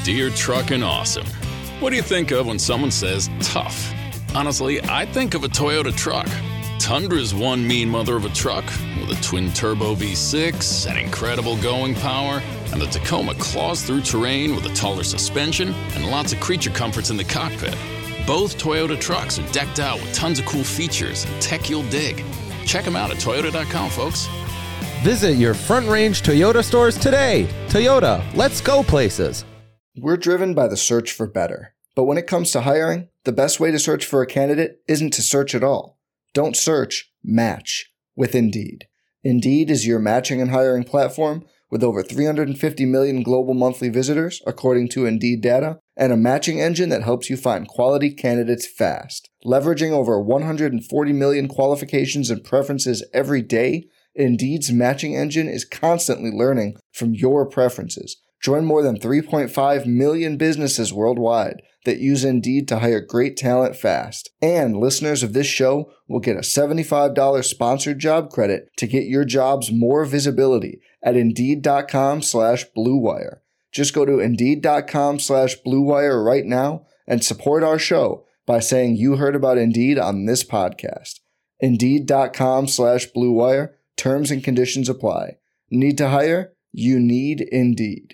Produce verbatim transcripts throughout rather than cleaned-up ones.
Deere Truckin' Awesome. What do you think of when someone says tough? Honestly, I think of a Toyota truck. Tundra's one mean mother of a truck with a twin-turbo V six and incredible going power, and the Tacoma claws through terrain with a taller suspension and lots of creature comforts in the cockpit. Both Toyota trucks are decked out with tons of cool features and tech you'll dig. Check them out at toyota dot com, folks. Visit your Front Range Toyota stores today. Toyota, let's go places. We're driven by the search for better. But when it comes to hiring, the best way to search for a candidate isn't to search at all. Don't search, match with Indeed. Indeed is your matching and hiring platform with over three hundred fifty million global monthly visitors, according to Indeed data, and a matching engine that helps you find quality candidates fast. Leveraging over one hundred forty million qualifications and preferences every day, Indeed's matching engine is constantly learning from your preferences. Join more than three point five million businesses worldwide that use Indeed to hire great talent fast. And listeners of this show will get a seventy-five dollars sponsored job credit to get your jobs more visibility at Indeed.com slash Blue Wire. Just go to Indeed.com slash Blue Wire right now and support our show by saying you heard about Indeed on this podcast. Indeed.com slash Blue Wire. Terms and conditions apply. Need to hire? You need Indeed.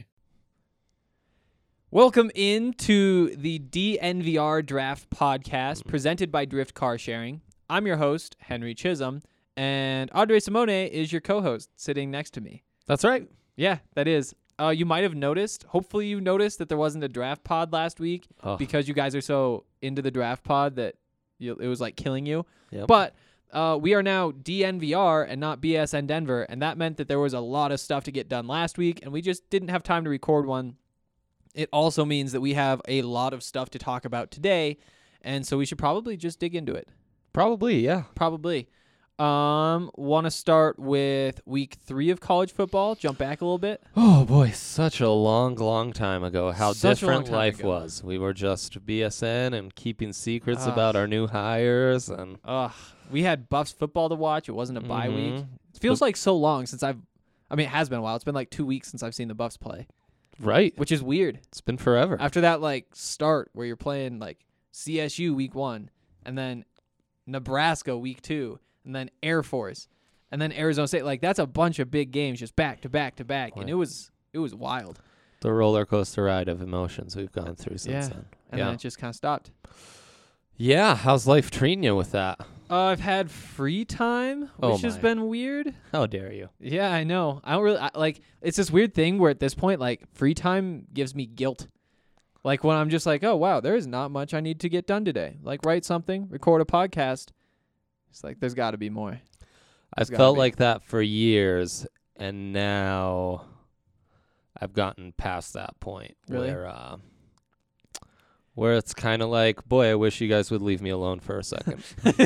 Welcome into the D N V R Draft Podcast presented by Drift Car Sharing. I'm your host, Henry Chisholm, and Audrey Simone is your co-host sitting next to me. That's right. Yeah, that is. Uh, you might have noticed, hopefully you noticed that there wasn't a draft pod last week oh. because you guys are so into the draft pod that you, it was like killing you. Yep. But uh, we are now D N V R and not B S N Denver, and that meant that there was a lot of stuff to get done last week, and we just didn't have time to record one. It also means that we have a lot of stuff to talk about today, and so we should probably just dig into it. Probably, yeah. Probably. Um, want to start with week three of college football? Jump back a little bit. Oh boy, such a long, long time ago. How Such different life ago. was. We were just B S N and keeping secrets Ugh. about our new hires, and Ugh, we had Buffs football to watch. It wasn't a bye Mhm. week. It feels like so long since I've. I mean, it has been a while. It's been like two weeks since I've seen the Buffs play. right. Which is weird. It's been forever. After that, like, start where you're playing, like, C S U week one, and then Nebraska week two, and then Air Force, and then Arizona State. Like, that's a bunch of big games just back to back to back, and Right. it was it was wild. The roller coaster ride of emotions we've gone through since Yeah. then. And yeah. then it just kind of stopped. Yeah. How's life treating you with that? Uh, I've had free time, Oh which has my. been weird. How dare you? Yeah, I know. I don't really I, like. It's this weird thing where at this point, like, free time gives me guilt. Like when I'm just like, oh wow, there is not much I need to get done today. Like write something, record a podcast. It's like there's got to be more. I've gotta felt be. like that for years, and now I've gotten past that point Really? where uh, where it's kind of like, boy, I wish you guys would leave me alone for a second.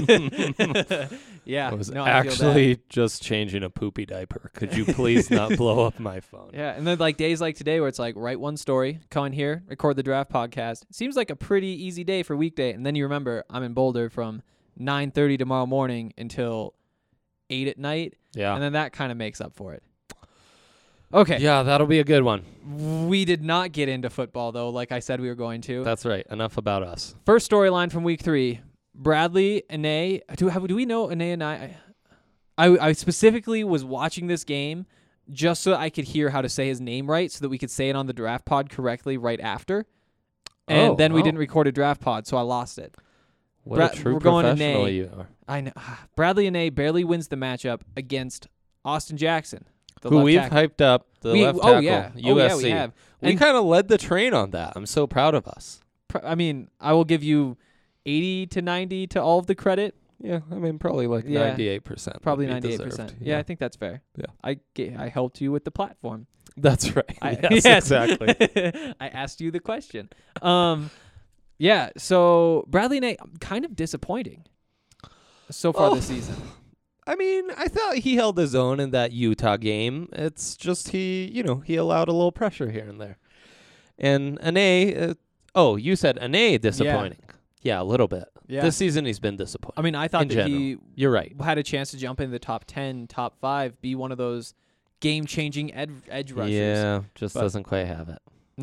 Yeah, I was no, I feel that. actually just changing a poopy diaper. Could you please not blow up my phone? Yeah, and then like days like today where it's like write one story, come in here, record the draft podcast. It seems like a pretty easy day for weekday, and then you remember I'm in Boulder from nine thirty tomorrow morning until eight at night, Yeah. and then that kind of makes up for it. Okay. Yeah, that'll be a good one. We did not get into football though, like I said we were going to. That's right. Enough about us. First storyline from week three: Bradlee Anae. Do have, do we know Anae and I? I I specifically was watching this game just so I could hear how to say his name right, so that we could say it on the draft pod correctly right after. And Oh, then we oh. didn't record a draft pod, so I lost it. What Bra- a true we're going to professional Nay. you are. I know. Bradlee Anae barely wins the matchup against Austin Jackson, the Who left we've tackle. hyped up, the We- left oh, tackle, yeah. U Oh, S yeah, C. we have. We And- kind of led the train on that. I'm so proud of us. Pr- I mean, I will give you eighty to ninety to all of the credit. Yeah, I mean, probably like Yeah. ninety-eight percent. Probably would be ninety-eight deserved. percent. Yeah, I think that's fair. Yeah. I ga- I helped you with the platform. That's right. I, yes, exactly. I asked you the question. Um, yeah. So Bradlee Anae, kind of disappointing so far Oh. this season. I mean, I thought he held his own in that Utah game. It's just he, you know, he allowed a little pressure here and there. And Anae, uh, oh, you said Anae disappointing. Yeah. a little bit. Yeah. This season he's been disappointing. I mean, I thought in that general. he You're right. had a chance to jump into the top ten, top five, be one of those game-changing ed- edge rushers. Yeah, just But- doesn't quite have it. No.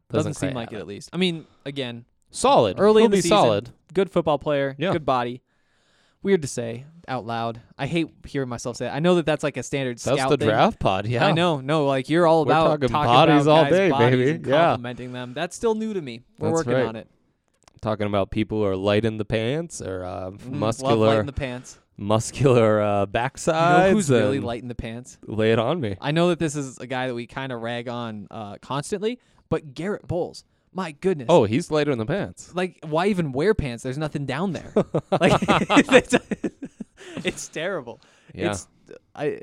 Doesn't, quite seem like have it, at least. I mean, again, Solid. early He'll in the be season, solid. good football player, Yeah. good body. Weird to say out loud. I hate hearing myself say it. I know that that's like a standard That's scout the thing. draft pod. Yeah. I know. No, like you're all We're about talking talking bodies about all guys' day, bodies baby. and Yeah. complimenting them. That's still new to me. We're That's working right. on it. Talking about people who are light in the pants or uh, Mm, Love muscular, light in the pants. muscular uh, You backsides. know who's really and light in the pants? Lay it on me. I know that this is a guy that we kind of rag on uh, constantly, but Garrett Bowles. My goodness. Oh, he's lighter in the pants. Like, why even wear pants? There's nothing down there. Like, it's, it's terrible. Yeah. It's I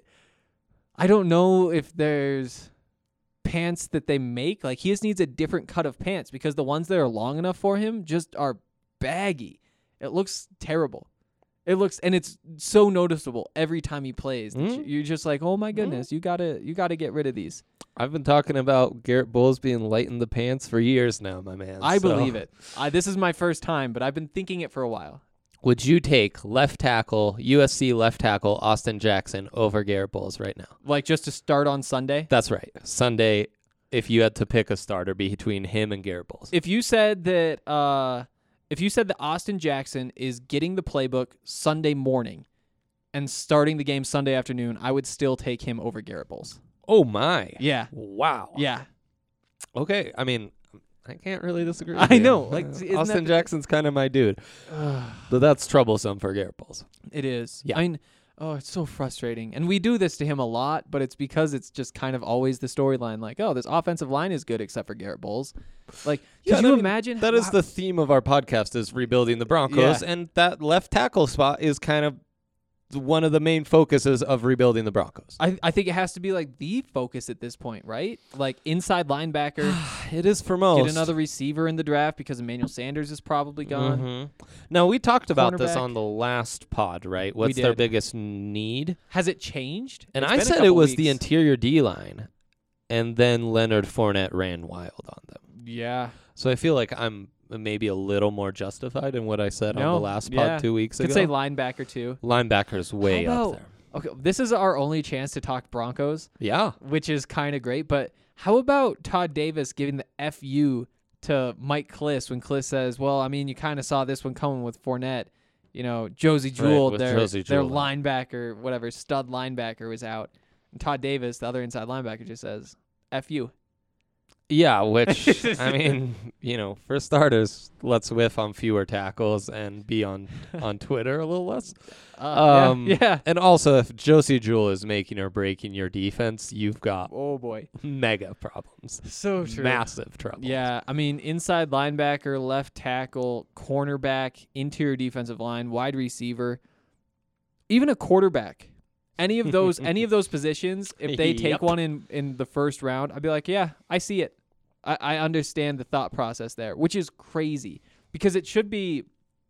I don't know if there's pants that they make. Like, he just needs a different cut of pants because the ones that are long enough for him just are baggy. It looks terrible. It looks, and it's so noticeable every time he plays. that Mm. You're just like, oh my goodness, you gotta you gotta get rid of these. I've been talking about Garrett Bowles being light in the pants for years now, my man. I So, believe it. I, this is my first time, but I've been thinking it for a while. Would you take left tackle, U S C left tackle Austin Jackson over Garrett Bowles right now? Like, just to start on Sunday. That's right. Sunday, if you had to pick a starter between him and Garrett Bowles. If you said that, uh, if you said that Austin Jackson is getting the playbook Sunday morning and starting the game Sunday afternoon, I would still take him over Garrett Bowles. Oh, my. Yeah. Wow. Yeah. Okay. I mean, I can't really disagree. I with you. know, like, Uh, isn't Austin that the- Jackson's kind of my dude. But that's troublesome for Garrett Bowles. It is. Yeah. I mean, oh, it's so frustrating. And we do this to him a lot, but it's because it's just kind of always the storyline. Like, oh, this offensive line is good except for Garrett Bowles. Like, Yeah, could I you mean, imagine? That is how- the theme of our podcast is rebuilding the Broncos, Yeah. and that left tackle spot is kind of one of the main focuses of rebuilding the Broncos. I, I think it has to be like the focus at this point, right? Like inside linebacker. It is for most. Get another receiver in the draft because Emmanuel Sanders is probably gone. Mhm. Now, we talked about this Cornerback. on the last pod, right? What's their did. biggest need? Has it changed? And It's I been a said it couple was the weeks. interior D-line, and then Leonard Fournette ran wild on them. Yeah. So I feel like I'm maybe a little more justified in what I said on No, the last pod yeah. two weeks Could ago. say linebacker too. Linebacker's way How up about- there. Okay, this is our only chance to talk Broncos, Yeah. which is kind of great. But how about Todd Davis giving the F U to Mike Kliss when Kliss says, well, I mean, you kind of saw this one coming with Fournette. You know, Josie Jewell, with their, Josie their Jewell. linebacker, whatever, stud linebacker was out. And Todd Davis, the other inside linebacker, just says, F you. Yeah, which, I mean, you know, for starters, let's whiff on fewer tackles and be on, on Twitter a little less. Uh, Um, yeah, yeah. And also, if Josie Jewell is making or breaking your defense, you've got Oh, boy. mega problems. So true. Massive trouble. Yeah, I mean, inside linebacker, left tackle, cornerback, interior defensive line, wide receiver, even a quarterback. Any of those, any of those positions, if they take Yep. one in, in the first round, I'd be like, yeah, I see it. I, I understand the thought process there, which is crazy because it should be.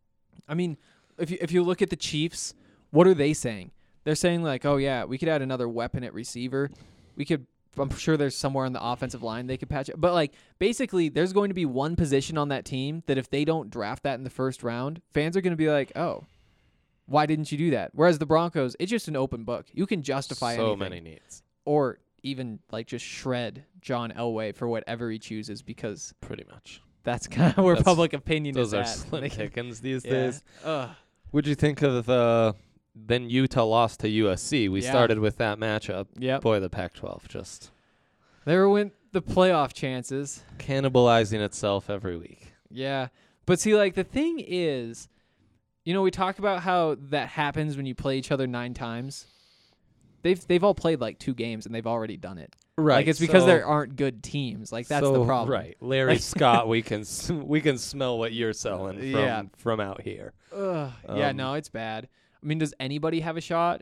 I mean, if you if you look at the Chiefs, what are they saying? They're saying like, oh yeah, we could add another weapon at receiver. We could. I'm sure there's somewhere on the offensive line they could patch it. But like basically there's going to be one position on that team that if they don't draft that in the first round, fans are going to be like, "Oh, why didn't you do that?" Whereas the Broncos, it's just an open book. You can justify So anything many needs. or even like just shred John Elway for whatever he chooses because Pretty much. that's kind of where That's- public opinion Those is are at. slim Like, pickings these yeah. days. Ugh. What'd you think of uh, then Utah lost to U S C? We Yeah. started with that matchup. Yep. Boy, the Pac twelve just There went the playoff chances. cannibalizing itself every week. Yeah. But see, like, the thing is, you know, we talk about how that happens when you play each other nine times. They've they've all played like two games and they've already done it. Right. Like it's because so- there aren't good teams. Like that's the so, problem. Right. Larry Scott, we can s- we can smell what you're selling from Yeah. from out here. Ugh. yeah, Um, no, it's bad. I mean, does anybody have a shot?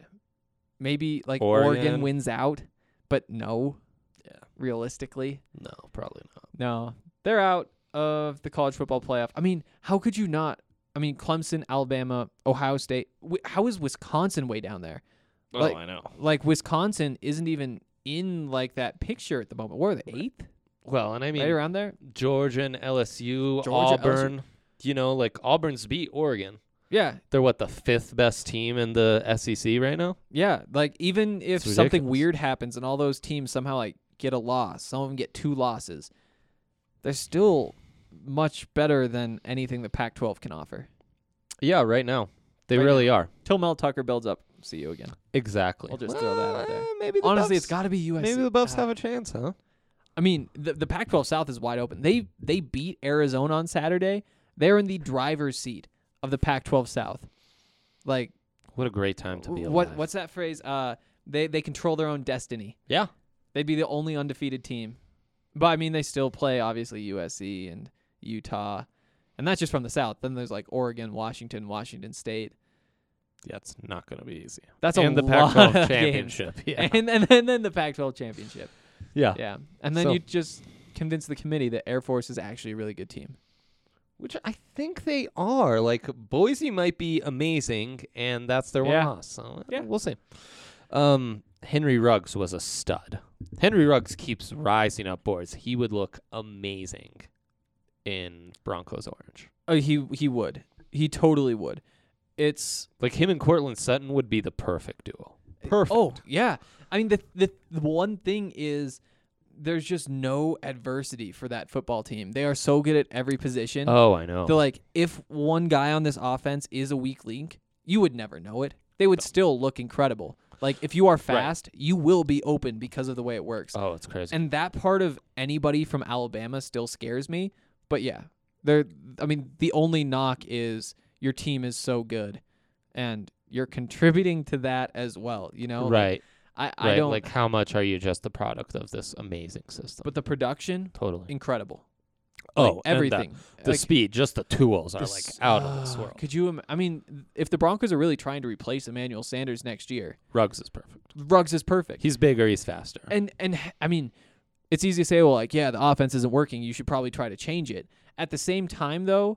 Maybe like Oregon. Oregon, wins out, but no. Yeah. Realistically, No, probably not. no. They're out of the college football playoff. I mean, how could you not? I mean, Clemson, Alabama, Ohio State. Wi- How is Wisconsin way down there? Like- oh, I know. Like Wisconsin isn't even in like that picture at the moment. What are they? Eighth? Well, and I mean Right around there? Georgia and L S U, Georgia, L S U. Auburn. You know, like Auburn's beat Oregon. Yeah. They're what, the fifth best team in the S E C right now? Yeah. Like even if It's something ridiculous. weird happens and all those teams somehow like get a loss, some of them get two losses. they're still much better than anything the Pac twelve can offer. Yeah, right now. They Right really now. are. Till Mel Tucker builds up C U again. Exactly. I'll just throw that out there. Uh, Maybe the Honestly, Buffs, it's got to be U S C. maybe the Buffs Ah. have a chance, huh? I mean, the the Pac twelve South is wide open. They they beat Arizona on Saturday. They're in the driver's seat of the Pac twelve South. Like, What a great time to be alive. what what's that phrase? Uh, they they control their own destiny. Yeah. They'd be the only undefeated team. But I mean, they still play obviously U S C and Utah, and that's just from the South. Then there's like Oregon, Washington, Washington State. Yeah, it's not going to be easy. That's a and the lot Pac twelve of championship. games. Yeah. And, and then then the Pac twelve championship. yeah. Yeah, and then So- you just convince the committee that Air Force is actually a really good team. Which I think they are. Like, Boise might be amazing, and that's their Yeah. one loss. So, uh, Yeah. we'll see. Um, Henry Ruggs was a stud. Henry Ruggs keeps rising up boards. He would look amazing in Broncos orange. Oh, he he would. He totally would. It's Like, him and Cortland Sutton would be the perfect duo. Perfect. Oh, yeah. I mean, the, the the one thing is there's just no adversity for that football team. They are so good at every position. Oh, I know. They're like, if one guy on this offense is a weak link, you would never know it. They would still look incredible. Like, if you are fast, you will be open because of the way it works. Oh, it's crazy. And that part of anybody from Alabama still scares me. But yeah, they're. I mean, the only knock is your team is so good, and you're contributing to that as well. You know, Like, right. I I right. don't Like, how much are you just the product of this amazing system? But the production, totally. incredible. Oh, Like, and the- everything. The Like, speed, just the tools are the like s- out of this uh, world. Could you? Im- I mean, if the Broncos are really trying to replace Emmanuel Sanders next year, Ruggs is perfect. Ruggs is perfect. He's bigger, he's faster. And and h- I mean, it's easy to say, well, like, yeah, the offense isn't working. You should probably try to change it. At the same time, though,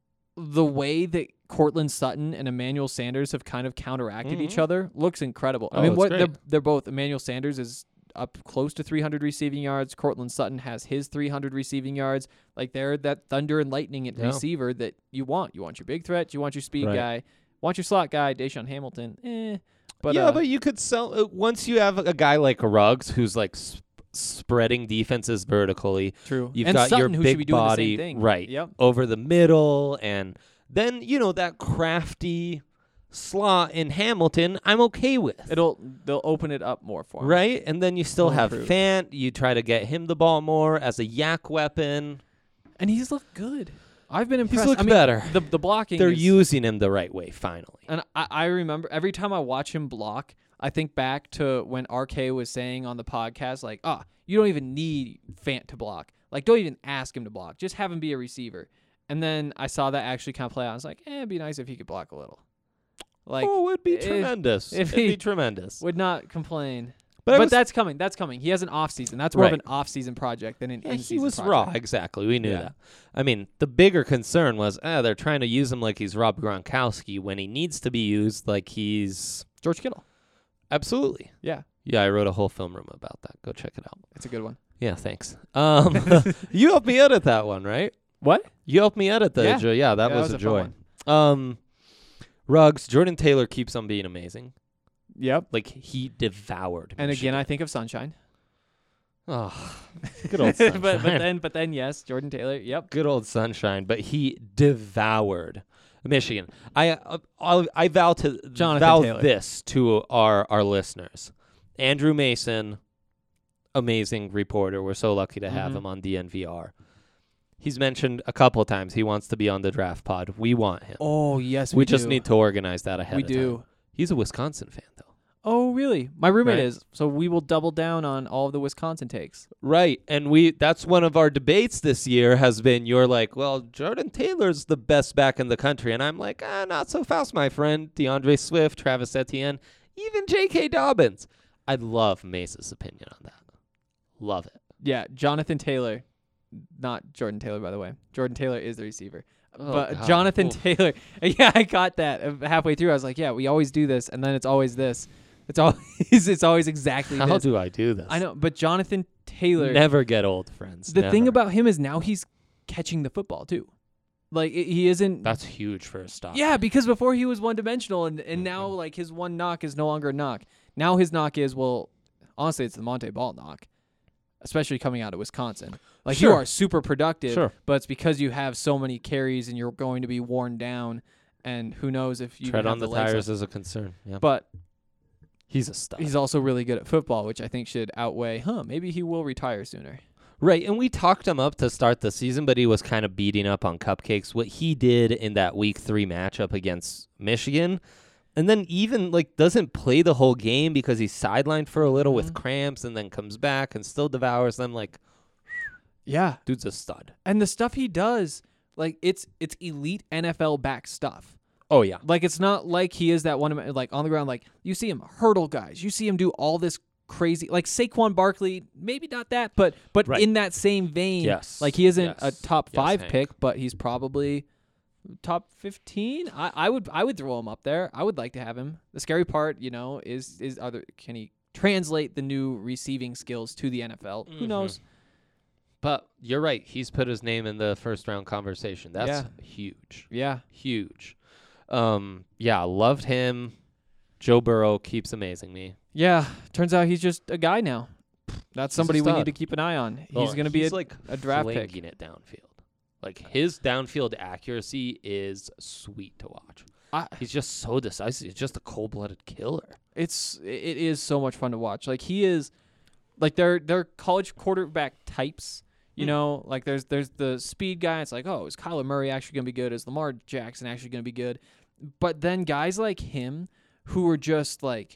the way that Cortland Sutton and Emmanuel Sanders have kind of counteracted each Mhm. other looks incredible. I Oh, mean, it's what they're, great. they're both. Emmanuel Sanders is up close to three hundred receiving yards. Cortland Sutton has his three hundred receiving yards. Like, they're that thunder and lightning at Yeah. receiver that you want. You want your big threat. You want your speed Right. guy. Want your slot guy, Deshaun Hamilton. Eh. But yeah, uh, but you could sell uh, once you have a guy like Ruggs who's like sp- spreading defenses vertically. true. You've and got Sutton, your who big should be doing body, the same thing. right? Yep. Over the middle, and then you know that crafty slot in Hamilton. I'm okay with. It'll they'll open it up more for him. Right, and then you still It'll have improve. Fant. You try to get him the ball more as a yak weapon. And he's looked good. I've been He's impressed. looked I mean, better. The the blocking. They're is, using him the right way finally. And I, I remember every time I watch him block, I think back to when R K was saying on the podcast, like, ah, you don't even need Fant to block. Like, don't even ask him to block. Just have him be a receiver. And then I saw that actually kind of play out. I was like, eh, it'd be nice if he could block a little. Like, oh, it'd be if- tremendous. if it'd be he tremendous. would not complain. But I But was- that's coming. That's coming. He has an off season. That's more of Right. an off season project than an Yeah, in he season was project. raw. Exactly. We knew Yeah. that. I mean, the bigger concern was, ah, they're trying to use him like he's Rob Gronkowski when he needs to be used like he's George Kittle. absolutely. Yeah, Yeah, I wrote a whole film room about that. Go check it out. it's a good one. Yeah, thanks. Um, you helped me edit that one, right? What? You helped me edit the Yeah. joy. Yeah, that Yeah, was that a was a fun joy. Um, Ruggs, Jordan Taylor keeps on being amazing. Yep. Like he devoured. And Michigan. again, I think of Sunshine. oh, good old sunshine. but but then but then yes, Jordan Taylor. Yep. good old sunshine. But he devoured Michigan. I uh, I'll, I vow to Jonathan vow Taylor. this to our our listeners. Andrew Mason, amazing reporter. We're so lucky to have Mhm. him on D N V R. He's mentioned a couple times he wants to be on the draft pod. We want him. Oh yes, we we, just do. need to organize that ahead We of do. time. He's a Wisconsin fan, though. Oh really? My roommate Right. is. So we will double down on all of the Wisconsin takes. Right. And we that's one of our debates this year has been you're like, well, Jordan Taylor's the best back in the country. And I'm like, ah, not so fast, my friend. DeAndre Swift, Travis Etienne, even J K. Dobbins. I'd love Mace's opinion on that. Love it. Yeah, Jonathan Taylor, not Jordan Taylor, by the way. Jordan Taylor is the receiver. Oh, but God. Jonathan Oof. Taylor, yeah, I got that uh, halfway through. I was like, yeah, we always do this, and then it's always this. It's always it's always exactly How this. do I do this? I know, but Jonathan Taylor. Never get old, friends. the thing Never. about him is now he's catching the football too. Like it, he isn't. That's huge for a stock. Yeah, because before he was one dimensional, and and now like his one knock is no longer a knock. Now his knock is well, honestly, it's the Monte Ball knock. especially coming out of Wisconsin. Like Sure. you are super productive, Sure. but it's because you have so many carries and you're going to be worn down. And who knows if you Tread have on the, the legs tires up. is a concern. Yeah. But he's a stud. he's also really good at football, which I think should outweigh, huh, maybe he will retire sooner. Right, and we talked him up to start the season, but he was kind of beating up on cupcakes. What he did in that week three matchup against Michigan, and then even like doesn't play the whole game because he's sidelined for a little with Mhm. cramps and then comes back and still devours them. Like, Yeah. dude's a stud. And the stuff he does, like it's it's elite N F L back stuff. Oh, yeah. Like it's not like he is that one like on the ground. Like you see him hurdle guys, you see him do all this crazy. Like Saquon Barkley, maybe not that, but but Right. in that same vein. Yes. Like he isn't Yes. a top Yes, five Hank. pick, but he's probably top fifteen. I, I would I would throw him up there. I would like to have him. The scary part, you know, is is other can he translate the new receiving skills to the N F L? Who Mhm. knows? But you're right. He's put his name in the first round conversation. That's Yeah. huge. Yeah. Huge. Um, yeah, loved him. Joe Burrow keeps amazing me. Yeah. Turns out he's just a guy now. That's a somebody we need stud. to keep an eye on. He's Oh, going to be a, he's like a draft pick. flinging it downfield. Like his downfield accuracy is sweet to watch. I, He's just so decisive. He's just a cold-blooded killer. it's it is so much fun to watch. Like he is, like they're they're college quarterback types. You Hmm. know, like there's there's the speed guy. It's like, oh, is Kyler Murray actually going to be good? Is Lamar Jackson actually going to be good? But then guys like him who are just like,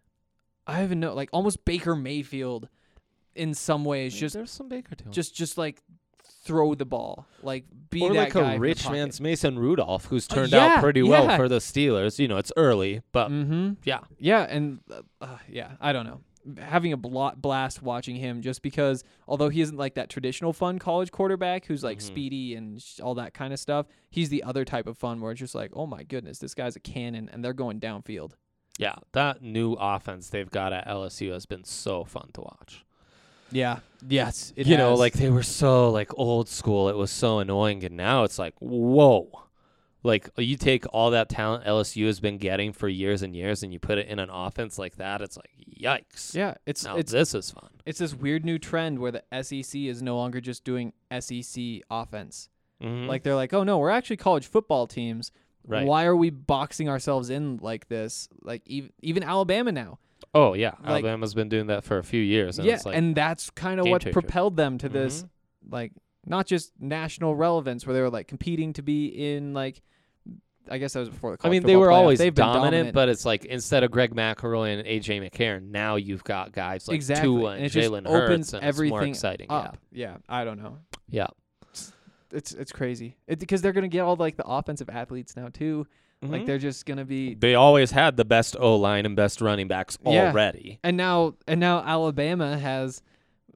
I don't even know, like almost Baker Mayfield in some ways. Just There's some Baker to him. just just like throw the ball, like be or that like guy a from the rich pocket. man's Mason Rudolph, who's Uh, turned yeah, out pretty well yeah. for the Steelers. You know, it's early, but Mm-hmm. yeah. Yeah, and uh, uh, yeah, I don't know. Having a bla- blast watching him just because, although he isn't like that traditional fun college quarterback who's like Mhm. speedy and sh- all that kind of stuff, he's the other type of fun where it's just like, oh my goodness, this guy's a cannon and they're going downfield. Yeah, that new offense they've got at L S U has been so fun to watch. Yeah. Yes. It you know, has. like they were so like old school. It was so annoying, and now it's like, whoa. Like you take all that talent L S U has been getting for years and years, and you put it in an offense like that. It's like, yikes. yeah, it's Now it's this is fun. it's this weird new trend where the S E C is no longer just doing S E C offense. Mhm. Like they're like, oh no, we're actually college football teams. right. Why are we boxing ourselves in like this? Like even even Alabama now. Oh yeah, like- Alabama's been doing that for a few years. And Yeah, it's like, and that's kind of game what changer. propelled them to this, Mhm. like not just national relevance, where they were like competing to be in like, I guess that was before the. I College mean, they football were playoff. always They've been dominant, dominant, but it's like instead of Greg McElroy and A J McCarron, now you've got guys like exactly, Tua and and it just Jalen opens Hurts, and it's more everything exciting. up. Yeah. I don't know. Yeah, It's it's crazy. It, because they're gonna get all like the offensive athletes now too. yeah. Like they're just gonna be. They always had the best O line and best running backs Yeah. already. And now and now Alabama has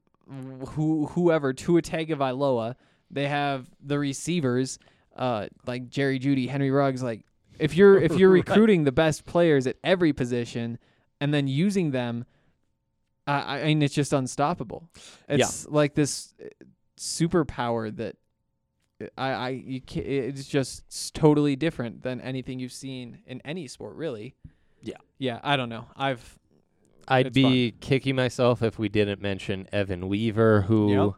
who whoever Tua Tagovailoa. They have the receivers uh, like Jerry Jeudy, Henry Ruggs. Like if you're if you're Right. recruiting the best players at every position and then using them, I, I mean it's just unstoppable. It's like this uh, superpower that I I you can't, it's just s- totally different than anything you've seen in any sport really. Yeah. Yeah. I don't know. I've I'd It's be kicking myself if we didn't mention Evan Weaver, who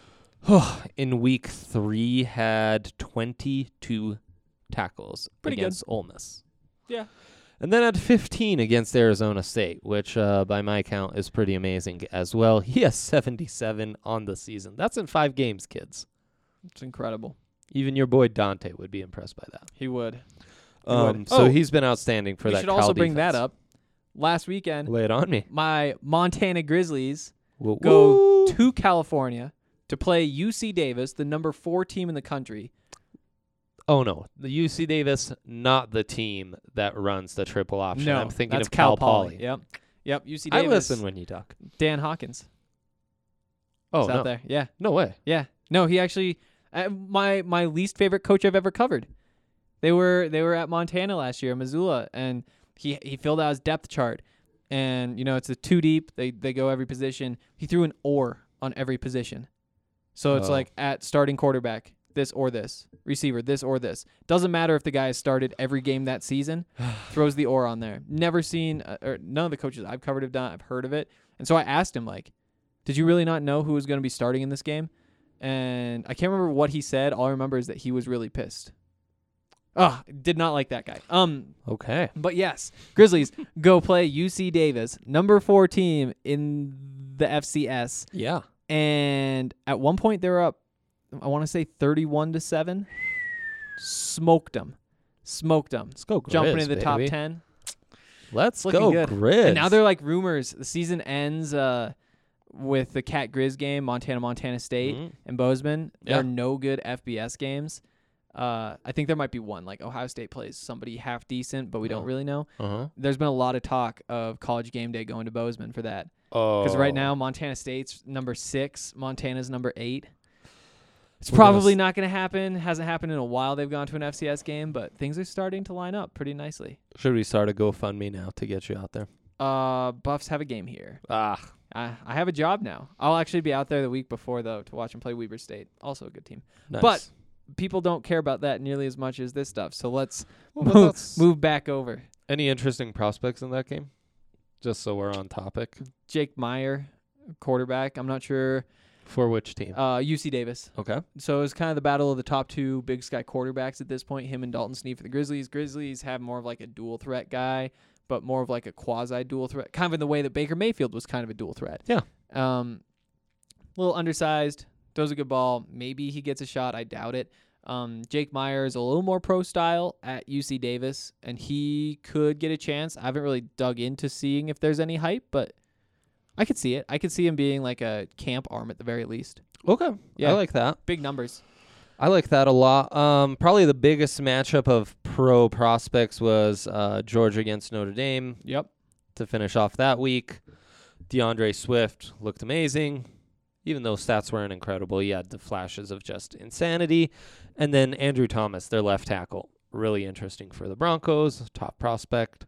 in week three had twenty-two tackles Pretty good. against Ole Miss. Yeah. And then had fifteen against Arizona State, which uh, by my count is pretty amazing as well. He has seventy-seven on the season. That's in five games, kids. It's incredible. Even your boy Dante would be impressed by that. He would. He Um, would. so Oh, he's been outstanding for we that should Cal also bring defense. that up. Last weekend, Lay it on me. my Montana Grizzlies Woo- go woo. to California to play U C Davis, the number four team in the country. Oh no, the U C Davis, not the team that runs the triple option. No, I'm thinking that's of Cal, Poly. Poly. Yep, yep. U C I Davis. listen when you talk. Dan Hawkins. Oh is no, out there. Yeah, no way. yeah. No, he actually uh, my my least favorite coach I've ever covered. They were they were at Montana last year, Missoula, and he he filled out his depth chart. And you know it's a two deep. They they go every position. He threw an or on every position, so it's Oh. like at starting quarterback this or this, receiver this or this. Doesn't matter if the guy has started every game that season. Throws the or on there. Never seen uh, or none of the coaches I've covered have done. I've heard of it, and so I asked him like, Did you really not know who was going to be starting in this game? And I can't remember what he said. All I remember is that he was really pissed. Oh, did not like that guy. Um, Okay. But yes, Grizzlies go play U C Davis, number four team in the F C S. Yeah. And at one point they were up, I want to say thirty-one to seven. Smoked them. Smoked them. Let's go Grizz, Jumping into the top baby. ten. Let's Looking go good. Grizz. And now they're like rumors. The season ends uh, with the Cat Grizz game, Montana, Montana State, Mhm. and Bozeman. There Yeah. are no good F B S games. Uh, I think there might be one. Like Ohio State plays somebody half decent, but we don't Oh. really know. Uh-huh. There's been a lot of talk of College Game Day going to Bozeman for that. Oh. Because right now, Montana State's number six, Montana's number eight. It's We're gonna probably s- not going to happen. Hasn't happened in a while. They've gone to an F C S game, but things are starting to line up pretty nicely. Should we start a GoFundMe now to get you out there? Uh, Buffs have a game here. Ah. I, I have a job now. I'll actually be out there the week before, though, to watch them play Weber State. Also a good team. Nice. But people don't care about that nearly as much as this stuff. So let's Well, but move, that's- move back over. Any interesting prospects in that game? Just so we're on topic. Jake Meyer, quarterback. I'm not sure. For which team? Uh, U C Davis. Okay. So it was kind of the battle of the top two Big Sky quarterbacks at this point, him and Dalton Sneed for the Grizzlies. Grizzlies have more of like a dual threat guy, but more of like a quasi dual threat, kind of in the way that Baker Mayfield was kind of a dual threat. Yeah. Um, a little undersized, throws a good ball. Maybe he gets a shot. I doubt it. Um, Jake Meyer is a little more pro style at U C Davis, and he could get a chance. I haven't really dug into seeing if there's any hype, but I could see it. I could see him being like a camp arm at the very least. Okay. Yeah. I like that. Big numbers. I like that a lot. Um, probably the biggest matchup of pro prospects was uh, Georgia against Notre Dame Yep. to finish off that week. DeAndre Swift looked amazing. Even though stats weren't incredible, he had the flashes of just insanity. And then Andrew Thomas, their left tackle, really interesting for the Broncos, top prospect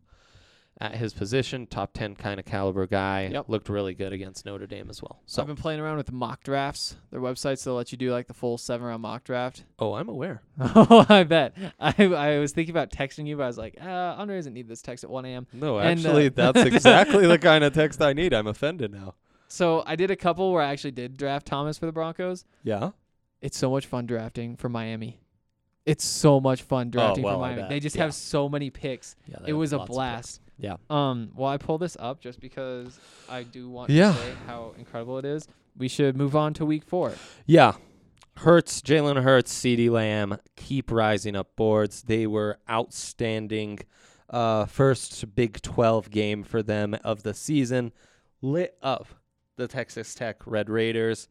at his position, top ten kind of caliber guy. Yep. Looked really good against Notre Dame as well. So, I've been playing around with mock drafts. Their websites, they'll let you do like the full seven round mock draft. oh, I'm aware. Oh, I bet. I I was thinking about texting you, but I was like, uh, Andre doesn't need this text at one a.m. No, And, actually, uh, that's exactly the kind of text I need. I'm offended now. So I did a couple where I actually did draft Thomas for the Broncos. Yeah? It's so much fun drafting for Miami. It's so much fun drafting well, for I Miami. bet. They just Yeah. have so many picks. Yeah, It was a blast. Yeah. Um, well, I pull this up just because I do want Yeah. to say how incredible it is. We should move on to week four. Yeah. Hurts, Jalen Hurts, CeeDee Lamb keep rising up boards. They were outstanding. Uh, first Big twelve game for them of the season. Lit up the Texas Tech Red Raiders.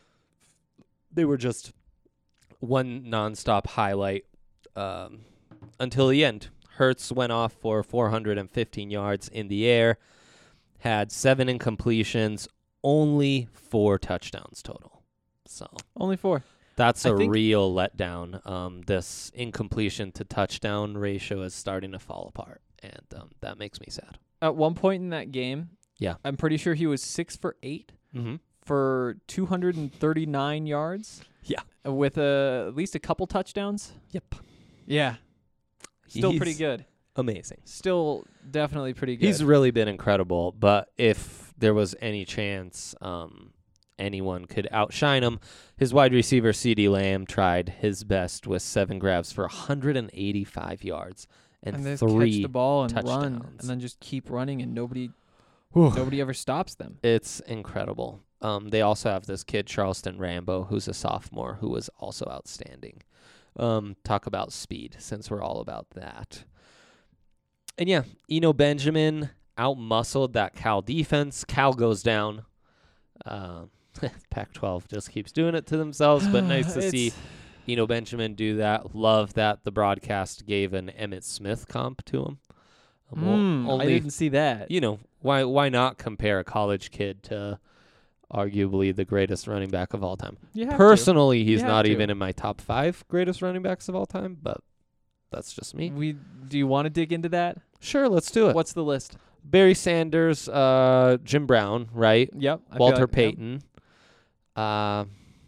They were just one nonstop highlight um, until the end. Hurts went off for four hundred fifteen yards in the air, had seven incompletions, only four touchdowns total. So Only four. that's I a think- real letdown. Um, this incompletion to touchdown ratio is starting to fall apart, and um, that makes me sad. At one point in that game, Yeah. I'm pretty sure he was six for eight Mm-hmm. for two hundred thirty-nine yards. Yeah. With uh, at least a couple touchdowns. Yep. Yeah. Still pretty He's good. Amazing. Still definitely pretty good. He's really been incredible, but if there was any chance um, anyone could outshine him, his wide receiver, CeeDee Lamb, tried his best with seven grabs for one hundred eighty-five yards and, and they just three. catch the ball and run touchdowns. and then just keep running and nobody nobody ever stops them. It's incredible. Um, they also have this kid, Charleston Rambo, who's a sophomore, who was also outstanding. Um, talk about speed, since we're all about that. And yeah, Eno Benjamin out-muscled that Cal defense. Cal goes down. Uh, Pac twelve just keeps doing it to themselves, but nice to see It's- Eno Benjamin do that. Love that the broadcast gave an Emmitt Smith comp to him. Um, o- Mm, I only didn't see that. you know, why why not compare a college kid to arguably the greatest running back of all time? You have to. Personally, he's You have not to. even in my top five greatest running backs of all time, but that's just me. We do you want to dig into that? Sure, let's do it. What's the list? Barry Sanders, uh, Jim Brown, right? Yep. I feel Walter like- yep. Payton. Uh,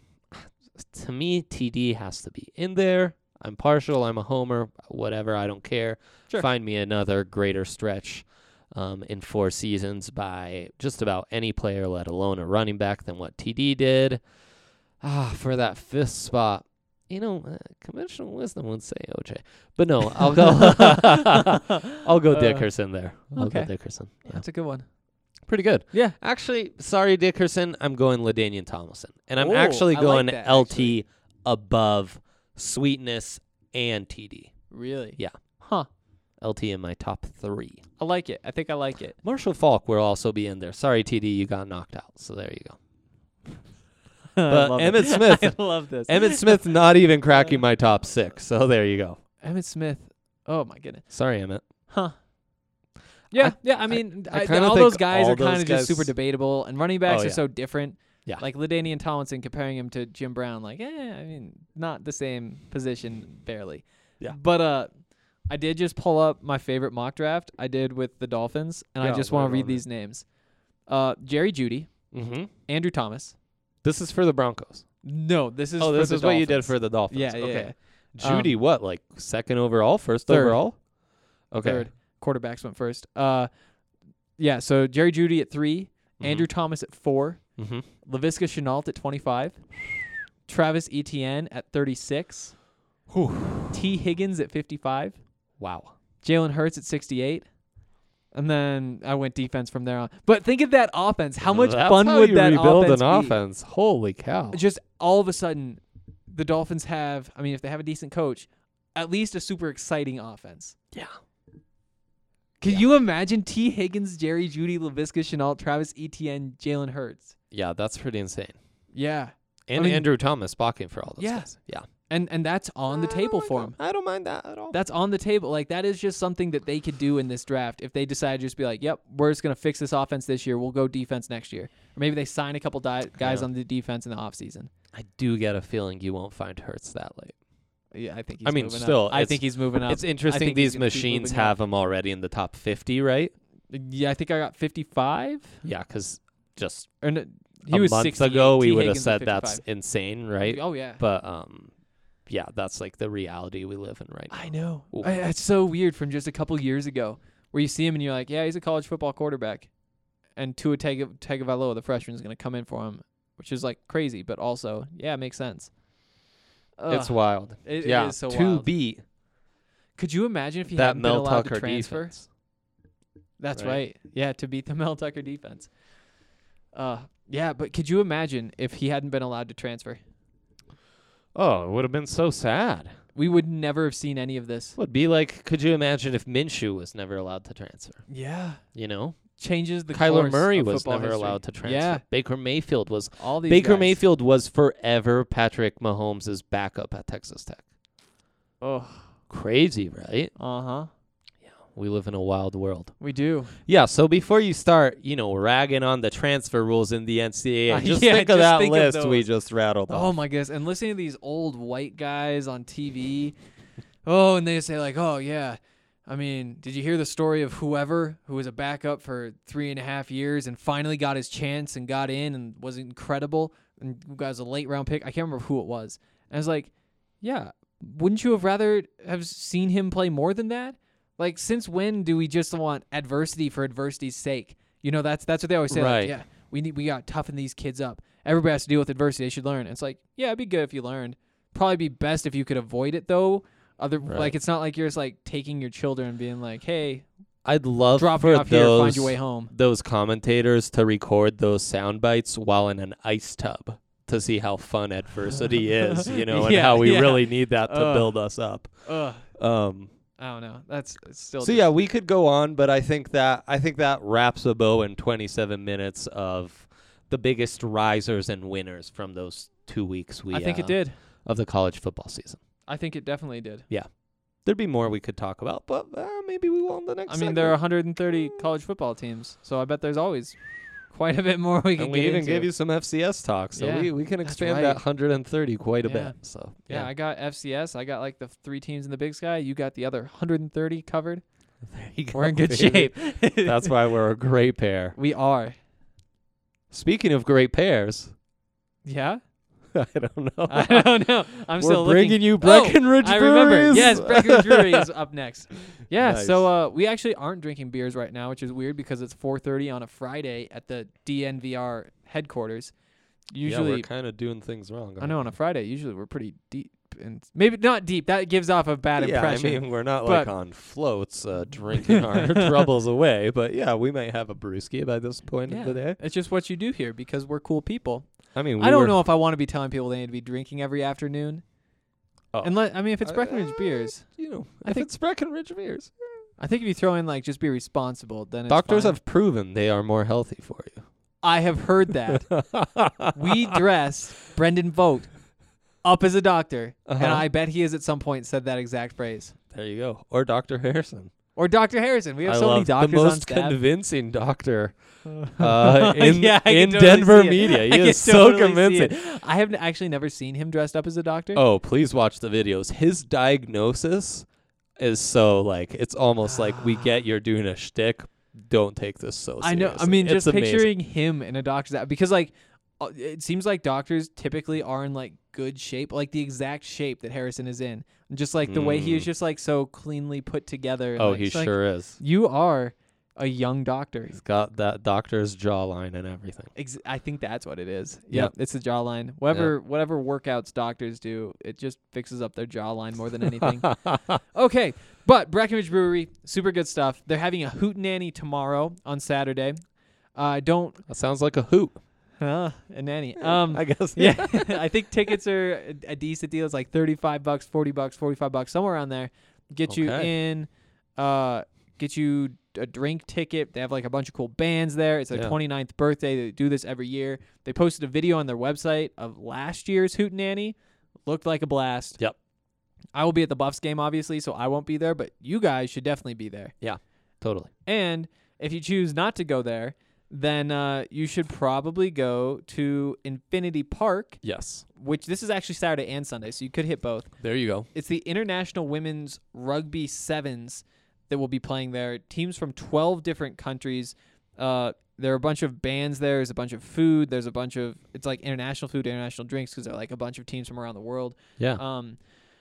to me, T D has to be in there. I'm partial. I'm a homer. Whatever. I don't care. Sure. Find me another greater stretch. um, in four seasons by just about any player, let alone a running back, than what T D did. Ah, for that fifth spot, you know, uh, conventional wisdom would say O J, but no, I'll go. I'll go Uh, Dickerson there. I'll okay. go Dickerson. Yeah. That's a good one. Pretty good. Yeah. Actually, sorry, Dickerson. I'm going LaDainian Tomlinson. And I'm Oh, actually I like going that, L T above Sweetness and T D. Really? Yeah. Huh. L T in my top three. I like it. I think I like it. Marshall Falk will also be in there. Sorry, T D, you got knocked out. So there you go. I But love Emmitt it. Smith- I love this. Emmitt Smith not even cracking my top six. So there you go. Emmitt Smith. Oh my goodness. Sorry, Emmett. Huh. Yeah, I- yeah. I mean, I I, kinda all think those guys all are kind those of just guys- super debatable, and running backs Oh, are yeah. so different. Yeah. Like LaDainian Tomlinson, comparing him to Jim Brown, like, eh, I mean, not the same position, barely. Yeah. But uh, I did just pull up my favorite mock draft I did with the Dolphins, and Yeah, I just want what to read on these names. Uh, Jerry Jeudy, Mm-hmm. Andrew Thomas. This is for the Broncos. No, this is oh, for this the is what you did Dolphins. for the Dolphins. Yeah, yeah, Okay. yeah. Judy, what, like second overall, first Third. overall? Okay. Third. Quarterbacks went first. Uh, yeah, so Jerry Jeudy at three, Mhm. Andrew Thomas at four, Mm-hmm. Laviska Shenault at twenty-five, Travis Etienne at thirty-six, T. Higgins at fifty-five, Wow. Jalen Hurts at sixty-eight, and then I went defense from there on. But think of that offense. How much That's fun how would you that rebuild offense an be? offense? Holy cow. Just all of a sudden, the Dolphins have, I mean, if they have a decent coach, at least a super exciting offense. Yeah. Can Yeah. you imagine T. Higgins, Jerry Jeudy, Laviska Shenault, Travis Etienne, Jalen Hurts? Yeah, that's pretty insane. Yeah. And mean- Andrew Thomas blocking for all those Yeah. guys. Yeah. And and that's on the I table don't for mind him. that. I don't mind that at all. That's on the table. Like, that is just something that they could do in this draft if they decide to just be like, yep, we're just going to fix this offense this year. We'll go defense next year. Or maybe they sign a couple di- guys Yeah. on the defense in the offseason. I do get a feeling you won't find Hurts that late. Yeah, I think he's I mean, moving still, up. I it's- think he's moving up. It's I interesting think he's these gonna keep machines moving up. have him already in the top fifty, right? Yeah, I think I got fifty-five. Yeah, because just Or no, he a was month sixty-eight. ago we T. would have Higgins was said that's fifty-five. insane, right? Oh, yeah. But um, yeah, that's like the reality we live in right now. I know. Oof. I, it's so weird from just a couple years ago where you see him and you're like, yeah, he's a college football quarterback. And Tua Tagovailoa, Tagovailoa, the freshman, is going to come in for him, which is like crazy, but also, yeah, it makes sense. It's Ugh. wild. It- it yeah, is so to wild. beat Could you imagine if he that hadn't been Mel allowed Tucker to transfer? defense. That's right? right. Yeah, to beat the Mel Tucker defense. Uh, yeah, but could you imagine if he hadn't been allowed to transfer? Oh, it would have been so sad. We would never have seen any of this. It would be like, could you imagine if Minshew was never allowed to transfer? Yeah. You know, Changes the Kyler course Murray of was football never history. allowed to transfer. Yeah. Baker Mayfield was. All these Baker guys. Mayfield was forever Patrick Mahomes' backup at Texas Tech. Oh. Crazy, right? Uh-huh. We live in a wild world. We do. Yeah, so before you start, you know, ragging on the transfer rules in the N C double A, Uh, just yeah, think of just that think of list we those. just rattled Oh off. my goodness. And listening to these old white guys on T V. Oh, and they say like, oh yeah. I mean, did you hear the story of whoever who was a backup for three and a half years and finally got his chance and got in and was incredible and got a late round pick? I can't remember who it was. And I was like, yeah, wouldn't you have rather have seen him play more than that? Like, since when do we just want adversity for adversity's sake? You know, that's that's what they always say. Right. Like, yeah, we need we got to toughen these kids up. Everybody has to deal with adversity. They should learn. It's like, yeah, it'd be good if you learned. Probably be best if you could avoid it though. Other Right. like, it's not like you're just like taking your children and being like, hey, I'd love drop for it off here, those find your way home. those commentators to record those sound bites while in an ice tub to see how fun adversity is, you know, and Yeah, how we yeah. really need that to Ugh. build us up. Ugh, Um I don't know. That's it's still. So just- yeah, we could go on, but I think that I think that wraps a bow in twenty-seven minutes of the biggest risers and winners from those two weeks we I think uh, it did. of the college football season. I think it definitely did. There'd be more we could talk about, but uh, maybe we will in the next. I mean, there are segment. one hundred thirty college football teams, so I bet there's always quite a bit more we can and get we even into. gave you some F C S talk, so Yeah, we, we can that's expand right. that one hundred thirty quite a Yeah. bit. So yeah, I got F C S. I got like the three teams in the Big Sky. You got the other one hundred thirty covered. there you We're in go, good baby. shape. That's why we're a great pair. We are. Speaking of great pairs, Yeah. I don't know. I don't know. I'm We're still bringing looking. you Breckenridge oh, I remember. Breweries. Yes, Breckenridge Brewery is up next. Yeah, Nice. so uh, we actually aren't drinking beers right now, which is weird because it's four thirty on a Friday at the D N V R headquarters. Usually, yeah, we're kind of doing things wrong. I know on a Friday, usually we're pretty deep. And maybe not deep. That gives off a bad yeah, impression. I mean, we're not but- like on floats uh, drinking our troubles away, but yeah, we might have a brewski by this point Yeah, of the day. it's just what you do here because we're cool people. I mean, we I don't were, know if I want to be telling people they need to be drinking every afternoon. Oh. Unless, I mean, if it's Uh, Breckenridge uh, beers, You know, I if think- it's Breckenridge beers, I think if you throw in like just be responsible, then it's doctors fine. have proven they are more healthy for you. I have heard that. We dress Brendan Vogt up as a doctor, Uh-huh. and I bet he has at some point said that exact phrase. There you go. Or Doctor Harrison. Or Doctor Harrison. We have I so love many doctors the on most staff. convincing doctor uh, in, Yeah, I in can totally Denver see it. media. I He can is so totally see convincing. it. I have actually never seen him dressed up as a doctor. Oh, please watch the videos. His diagnosis is so like it's almost like we get you're doing a shtick. Don't take this so seriously. I know. I mean, It's just amazing. picturing him in a doctor's outfit because, like, uh, it seems like doctors typically are in like good shape, like the exact shape that Harrison is in. And just like the way he is Mm. just like so cleanly put together. And, Oh, like, he it's like, sure is. You are a young doctor. He's got that doctor's jawline and everything. Ex- I think that's what it is. Yep. Yep, it's the jawline. Whatever, whatever workouts doctors do, it just fixes up their jawline more than anything. Okay, but Breckenridge Brewery, super good stuff. They're having a hootenanny tomorrow on Saturday. I uh, don't. That sounds like a hoot. Uh, a nanny. Um, I guess. yeah, I think tickets are a, a decent deal. It's like thirty-five bucks, forty bucks, forty-five bucks, somewhere around there. Get you Okay. in, uh, get you a drink ticket. They have like a bunch of cool bands there. It's their Yeah. twenty-ninth birthday. They do this every year. They posted a video on their website of last year's hootenanny. Looked like a blast. Yep. I will be at the Buffs game, obviously, so I won't be there, but you guys should definitely be there. Totally. And if you choose not to go there, then uh, you should probably go to Infinity Park, Yes. which this is actually Saturday and Sunday, so you could hit both. There you go. It's the International Women's Rugby Sevens that will be playing there. Teams from twelve different countries. Uh, there are a bunch of bands there. There's a bunch of food. There's a bunch of, it's like international food, international drinks, because they're like a bunch of teams from around the world. Yeah. Um,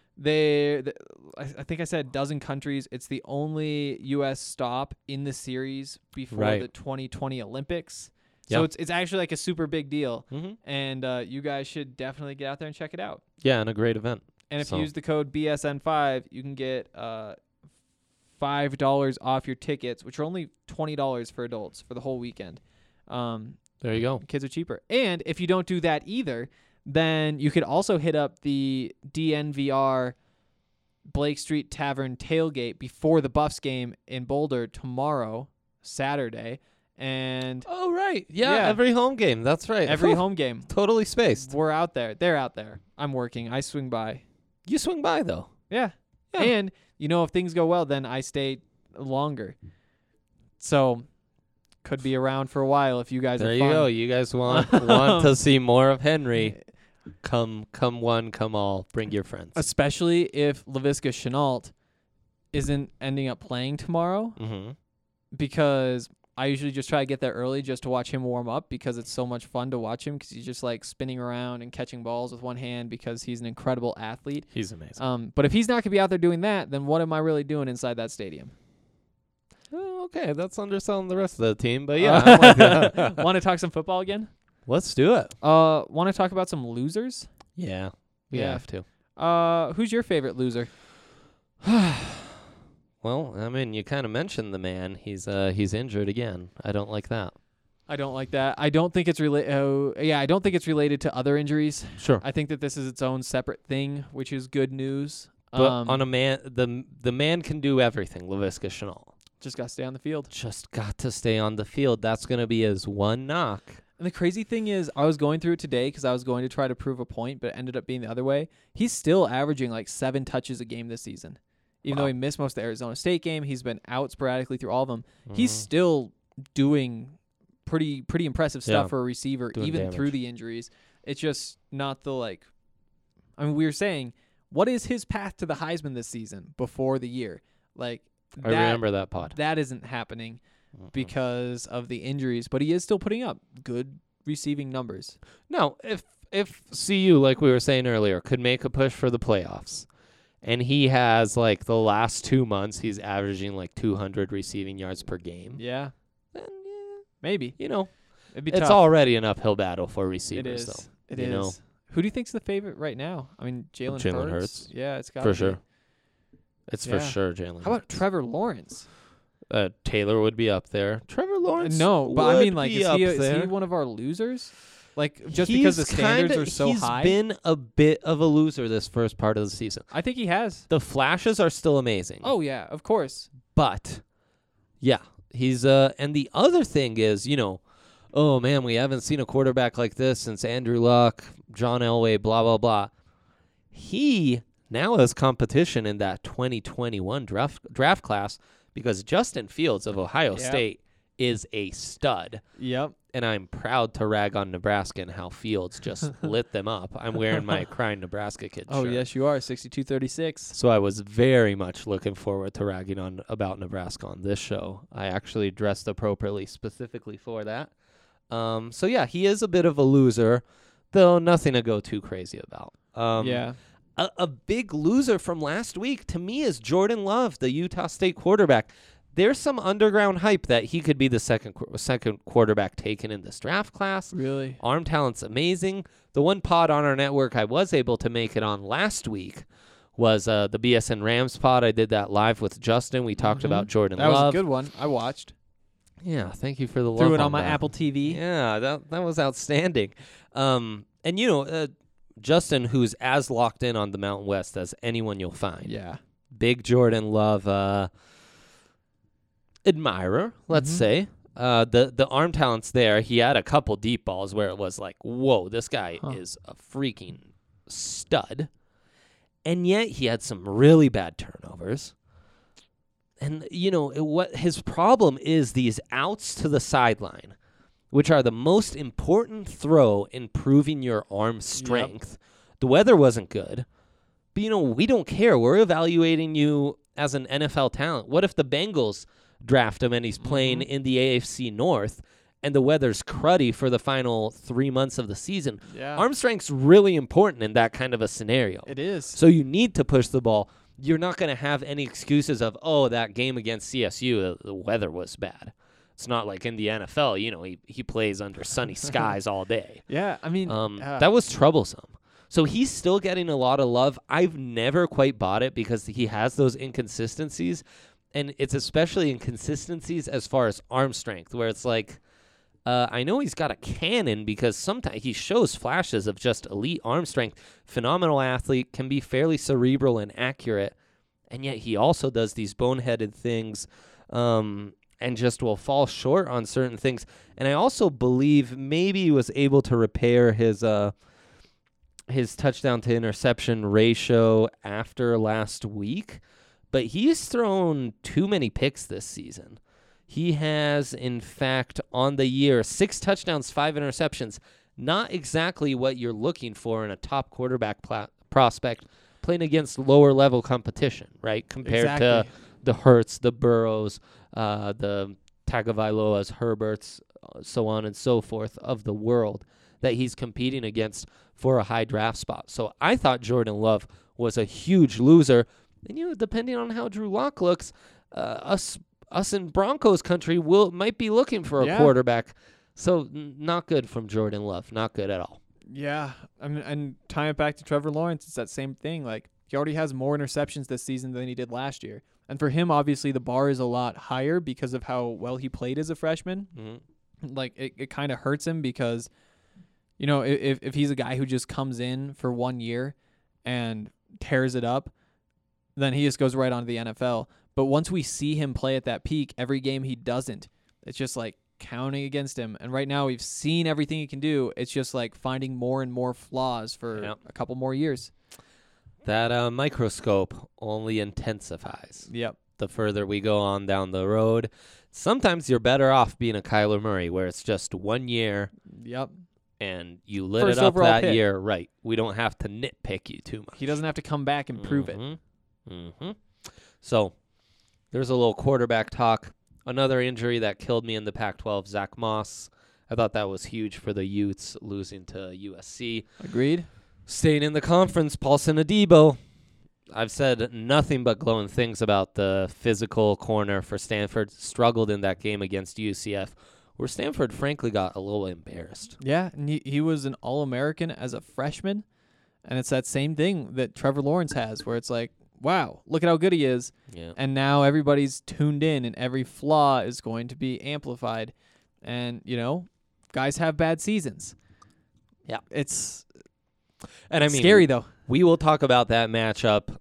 they, th- I I think I said a dozen countries. It's the only U S stop in the series before Right. the twenty twenty Olympics. Yeah. So it's it's actually like a super big deal, Mm-hmm. and uh, you guys should definitely get out there and check it out. Yeah, and a great event. And if So- you use the code B S N five, you can get uh, five dollars off your tickets, which are only twenty dollars for adults for the whole weekend. Um, There you go. kids are cheaper. And if you don't do that either, then you could also hit up the D N V R Blake Street Tavern tailgate before the Buffs game in Boulder tomorrow, Saturday, and Oh, right. Yeah, Yeah. every home game. That's right. every home game. Totally spaced. We're out there. They're out there. I'm working. I swing by. You swing by, though. Yeah. Yeah. And, you know, if things go well, then I stay longer. So, could be around for a while if you guys There are you fun. go. You guys want want to see more of Henry. Come, come one, come all. Bring your friends. Especially if Laviska Chenault isn't ending up playing tomorrow, Mm-hmm. because I usually just try to get there early just to watch him warm up, because it's so much fun to watch him, because he's just like spinning around and catching balls with one hand, because he's an incredible athlete. He's amazing. Um, but if he's not going to be out there doing that, then what am I really doing inside that stadium? Oh, okay, that's underselling the rest of the team, but yeah, I'm with that. Want to talk some football again? Let's do it. Uh, want to talk about some losers? Yeah, we Yeah. have to. Uh, who's your favorite loser? Well, I mean, you kind of mentioned the man. He's uh he's injured again. I don't like that. I don't like that. I don't think it's related. Oh, yeah, I don't think it's related to other injuries. Sure. I think that this is its own separate thing, which is good news. But um, on a man, the the man can do everything. Laviska Chenault just got to stay on the field. just got to stay on the field. That's gonna be his one knock. And the crazy thing is, I was going through it today because I was going to try to prove a point, but it ended up being the other way. He's still averaging like seven touches a game this season. Even Wow. though he missed most of the Arizona State game, he's been out sporadically through all of them. He's Mhm. still doing pretty pretty impressive stuff Yeah. for a receiver, Doing even damage. through the injuries. It's just not the like. I mean, we were saying, what is his path to the Heisman this season before the year? Like, I that, remember that pod. that isn't happening Mhm. because of the injuries, but he is still putting up good receiving numbers. No, if if C U, like we were saying earlier, could make a push for the playoffs, and he has like the last two months, he's averaging like two hundred receiving yards per game. Yeah. Then yeah, Maybe. you know, It'd be it's tough. already an uphill battle for It receivers, is. though. It you is. know? Who do you think's the favorite right now? I mean, Jalen Jalen Hurts. Hurts. Yeah, it's got For sure. It's Yeah. for sure Jalen. How about Trevor Lawrence? Uh, Taylor would be up there. Trevor Lawrence. No, but I would mean, like, be is up he, is there. he one of our losers? Like, just because the He's standards kinda- are so he's high? been a bit of a loser this first part of the season. I think he has. The flashes are still amazing. Oh, yeah, of course. But, yeah, he's, uh, and the other thing is, you know, oh man, we haven't seen a quarterback like this since Andrew Luck, John Elway, blah, blah, blah. He now has competition in that twenty twenty-one draft, draft class because Justin Fields of Ohio Yep. State is a stud. Yep. And I'm proud to rag on Nebraska and how Fields just lit them up. I'm wearing my Crying Nebraska Kid Oh, shirt. yes, you are. sixty-two thirty-six. So I was very much looking forward to ragging on about Nebraska on this show. I actually dressed appropriately specifically for that. Um, so, yeah, he is a bit of a loser, though nothing to go too crazy about. Um, Yeah. A, a big loser from last week to me is Jordan Love, the Utah State quarterback. There's some underground hype that he could be the second qu- second quarterback taken in this draft class. Really? Arm talent's amazing. The one pod on our network I was able to make it on last week was uh, the B S N Rams pod. I did that live with Justin. We talked Mhm. about Jordan That Love. was a good one. I watched. Yeah, thank you for the love. Threw it on, on my that. Apple T V. Yeah, that that was outstanding. Um, and you know, uh, Justin, who's as locked in on the Mountain West as anyone you'll find. Yeah. Big Jordan Love uh, admirer, let's Mhm. say. Uh, the the arm talent's there. He had a couple deep balls where it was like, whoa, this guy Huh. is a freaking stud. And yet he had some really bad turnovers. And, you know, it, what his problem is these outs to the sideline, which are the most important throw in proving your arm strength. The weather wasn't good. But, you know, we don't care. We're evaluating you as an N F L talent. What if the Bengals draft him and he's playing Mhm. in the A F C North and the weather's cruddy for the final three months of the season? Yeah. Arm strength's really important in that kind of a scenario. It is. So you need to push the ball. You're not going to have any excuses of, oh, that game against C S U, the, the weather was bad. It's not like in the N F L, you know, he, he plays under sunny skies all day. Yeah, I mean, Um, uh, that was troublesome. So he's still getting a lot of love. I've never quite bought it because he has those inconsistencies, and it's especially inconsistencies as far as arm strength, where it's like, uh, I know he's got a cannon because sometimes he shows flashes of just elite arm strength. Phenomenal athlete, can be fairly cerebral and accurate, and yet he also does these boneheaded things um, and just will fall short on certain things. And I also believe maybe he was able to repair his uh, his touchdown to interception ratio after last week, but he's thrown too many picks this season. He has, in fact, on the year, six touchdowns, five interceptions. Not exactly what you're looking for in a top quarterback pla- prospect playing against lower-level competition, right? Compared Exactly. to the Hurts, the Burrows, uh, the Tagovailoas, Herberts, uh, so on and so forth of the world that he's competing against for a high draft spot. So I thought Jordan Love was a huge loser. And, you know, depending on how Drew Lock looks, uh, us us in Broncos country will might be looking for a Yeah. quarterback. So n- not good from Jordan Love. Not good at all. Yeah, I mean, and tying it back to Trevor Lawrence, it's that same thing. Like, he already has more interceptions this season than he did last year. And for him, obviously, the bar is a lot higher because of how well he played as a freshman. Mm-hmm. Like, it, it kind of hurts him because, you know, if if he's a guy who just comes in for one year and tears it up, then he just goes right on to the N F L. But once we see him play at that peak, every game he doesn't, it's just like counting against him. And right now we've seen everything he can do. It's just like finding more and more flaws for Yep. a couple more years. That uh, microscope only intensifies Yep. the further we go on down the road. Sometimes you're better off being a Kyler Murray where it's just one year Yep. and you lit First it up overall that pick. year. Right. We don't have to nitpick you too much. He doesn't have to come back and prove it. Mm-hmm. Mm-hmm. So there's a little quarterback talk. Another injury that killed me in the Pac twelve, Zach Moss. I thought that was huge for the Utes losing to U S C. Agreed. Staying in the conference, Paulson Adebo. I've said nothing but glowing things about the physical corner for Stanford. Struggled in that game against U C F, where Stanford frankly got a little embarrassed. Yeah, and he, he was an All-American as a freshman, and it's that same thing that Trevor Lawrence has, where it's like, wow, look at how good he is. Yeah. And now everybody's tuned in, and every flaw is going to be amplified. And, you know, guys have bad seasons. Yeah. It's And I mean, scary, though. We will talk about that matchup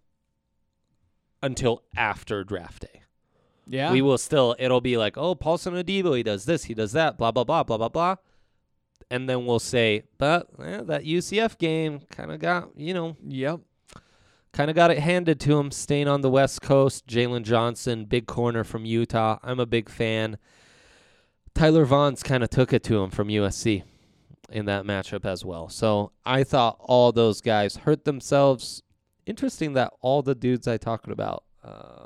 until after draft day. Yeah. We will still, it'll be like, oh, Paulson Adebo, he does this, he does that, blah, blah, blah, blah, blah, blah. And then we'll say, but eh, that U C F game kind of got, you know, Yep. kind of got it handed to him, staying on the West Coast. Jalen Johnson, big corner from Utah. I'm a big fan. Tyler Vaughn's kind of took it to him from U S C in that matchup as well. So I thought all those guys hurt themselves. Interesting that all the dudes I talked about uh,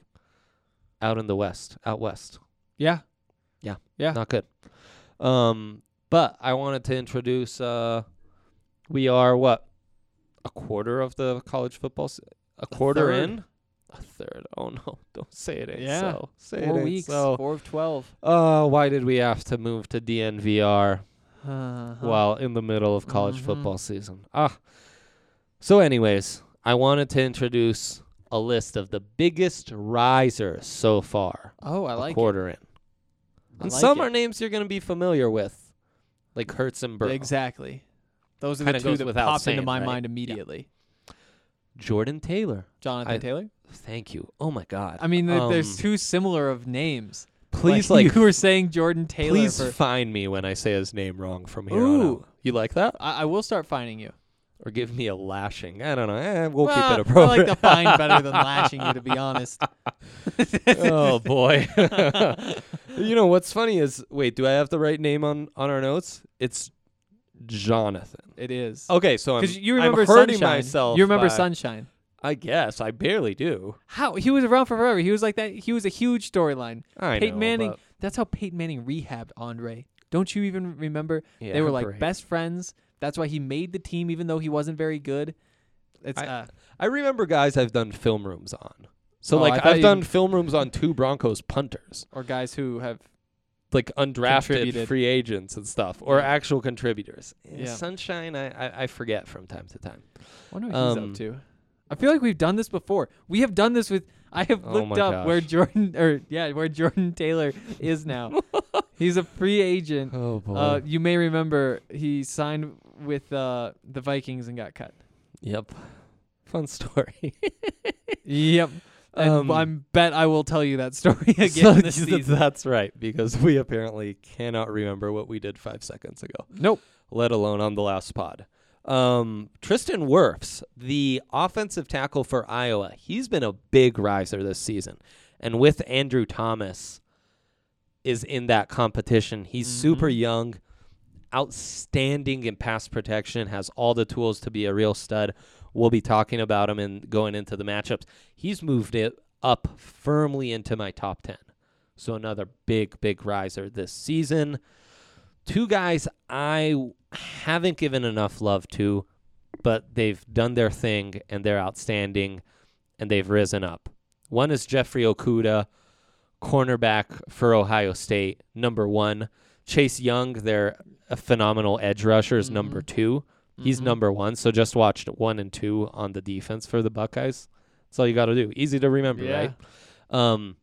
out in the West, out West. Yeah. Yeah. Yeah. Not good. Um, but I wanted to introduce, uh, we are what? A quarter of the college football, se- a quarter third. in? A third. Oh, no. Don't say it ain't Yeah. so. Say Four it ain't weeks. so. Four of twelve. Uh, why did we have to move to D N V R Uh-huh. while in the middle of college Mhm. football season? Ah. So anyways, I wanted to introduce a list of the biggest risers so far. Oh, I a like quarter in. I And like some it. are names you're going to be familiar with, like Hurts and it. Burrow. Exactly. Those are Kinda the two goes that without popped into saying, my right? mind Yeah. immediately. Jordan Taylor. Jonathan I- Taylor? Thank you. Oh, my God. I mean, th- Um, there's two similar of names. Please, like, like, you were saying Jordan Taylor. please for, find me when I say his name wrong from here on Ooh. out. You like that? I, I will start finding you. Or give me a lashing. I don't know. Eh, we'll well, keep it I appropriate. like the fine better than lashing you, to be honest. Oh, boy. You know, what's funny is, wait, do I have the right name on, on our notes? It's Jonathan. It is. Okay, so I'm, Because you remember I'm hurting Sunshine. myself. You remember by- Sunshine. I guess. I barely do. How? He was around for forever. He was like that. He was a huge storyline. I Peyton know, Manning. but- That's how Peyton Manning rehabbed Andre. Don't you even remember? Yeah, they were like great. best friends. That's why he made the team, even though he wasn't very good. It's I- uh, I remember guys I've done film rooms on. So, Oh, I like, thought I've you- done film rooms on two Broncos punters, or guys who have like undrafted Contributed. free agents and stuff, or Yeah. actual contributors. Yeah. Sunshine, I, I I forget from time to time. wonder what he's Um, up to. I feel like we've done this before. We have done this with. I have Oh looked my up where gosh. Jordan or yeah, where Jordan Taylor is now. He's a free agent. Oh boy. Uh, you may remember he signed with uh, the Vikings and got cut. Yep. Fun story. Yep. And Um, I'm bet I will tell you that story again So this that's- season. That's right, because we apparently cannot remember what we did five seconds ago, Nope. let alone on the last pod. Um, Tristan Wirfs, the offensive tackle for Iowa, he's been a big riser this season. And with Andrew Thomas is in that competition. He's Mhm. super young, outstanding in pass protection, has all the tools to be a real stud. We'll be talking about him and going into the matchups. He's moved it up firmly into my top ten. So another big, big riser this season. Two guys I haven't given enough love to, but they've done their thing and they're outstanding and they've risen up. One is Jeffrey Okudah, cornerback for Ohio State, number one. Chase Young, their a phenomenal edge rusher, is Mhm. number two. He's Mhm. number one, so just watched one and two on the defense for the Buckeyes. That's all you got to do. Easy to remember, Yeah. right? Um,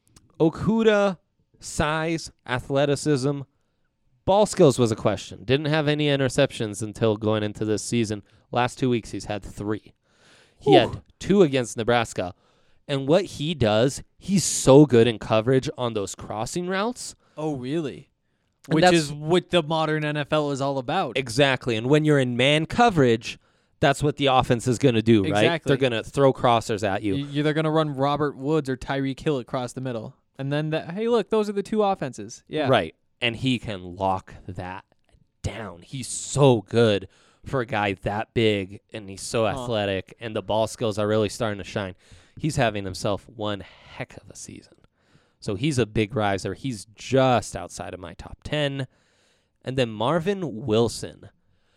Okudah, size, athleticism, ball skills was a question. Didn't have any interceptions until going into this season. Last two weeks, he's had three. He Whew. had two against Nebraska. And what he does, he's so good in coverage on those crossing routes. Oh, really? And Which that's- is what the modern N F L is all about. Exactly. And when you're in man coverage, that's what the offense is going to do, right? Exactly. They're going to throw crossers at you. You- You're going to run Robert Woods or Tyreek Hill across the middle. And then, that, hey, look, those are the two offenses. Yeah. Right. And he can lock that down. He's so good for a guy that big, and he's so Huh. athletic, and the ball skills are really starting to shine. He's having himself one heck of a season. So he's a big riser. He's just outside of my top ten. And then Marvin Wilson,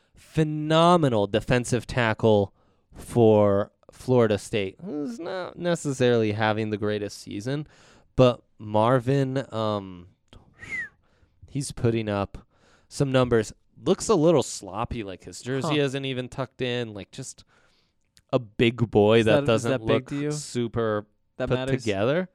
phenomenal defensive tackle for Florida State, who's not necessarily having the greatest season, but Marvin, um, he's putting up some numbers. Looks a little sloppy, like his jersey Huh. isn't even tucked in, like just a big boy Is that, that- is doesn't that big look to you? super That put matters. together.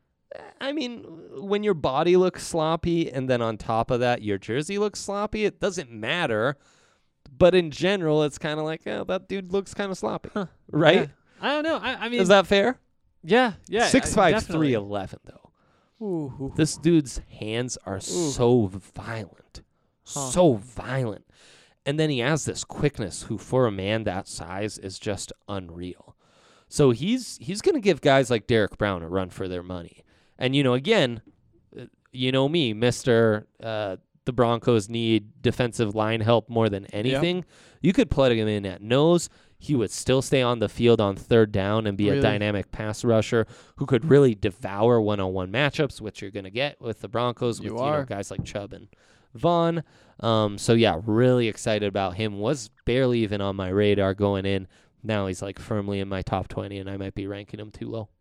I mean, when your body looks sloppy and then on top of that your jersey looks sloppy, it doesn't matter. But in general, it's kind of like, oh, that dude looks kind of sloppy, Huh. right? Yeah. I don't know. I, I mean, Is that fair? yeah, yeah. Six I- five definitely. three eleven though. Ooh, ooh. This dude's hands are so violent, Huh. so violent, and then he has this quickness, who for a man that size is just unreal. So he's he's gonna give guys like Derek Brown a run for their money. And you know, again, uh, you know me, Mister Uh, the Broncos need defensive line help more than anything. You could plug him in at nose. He would still stay on the field on third down and be Really? a dynamic pass rusher who could really devour one-on-one matchups, which you're going to get with the Broncos with You you know, are. guys like Chubb and Vaughn. Um, so, yeah, really excited about him. Was barely even on my radar going in. Now he's like firmly in my top twenty, and I might be ranking him too low.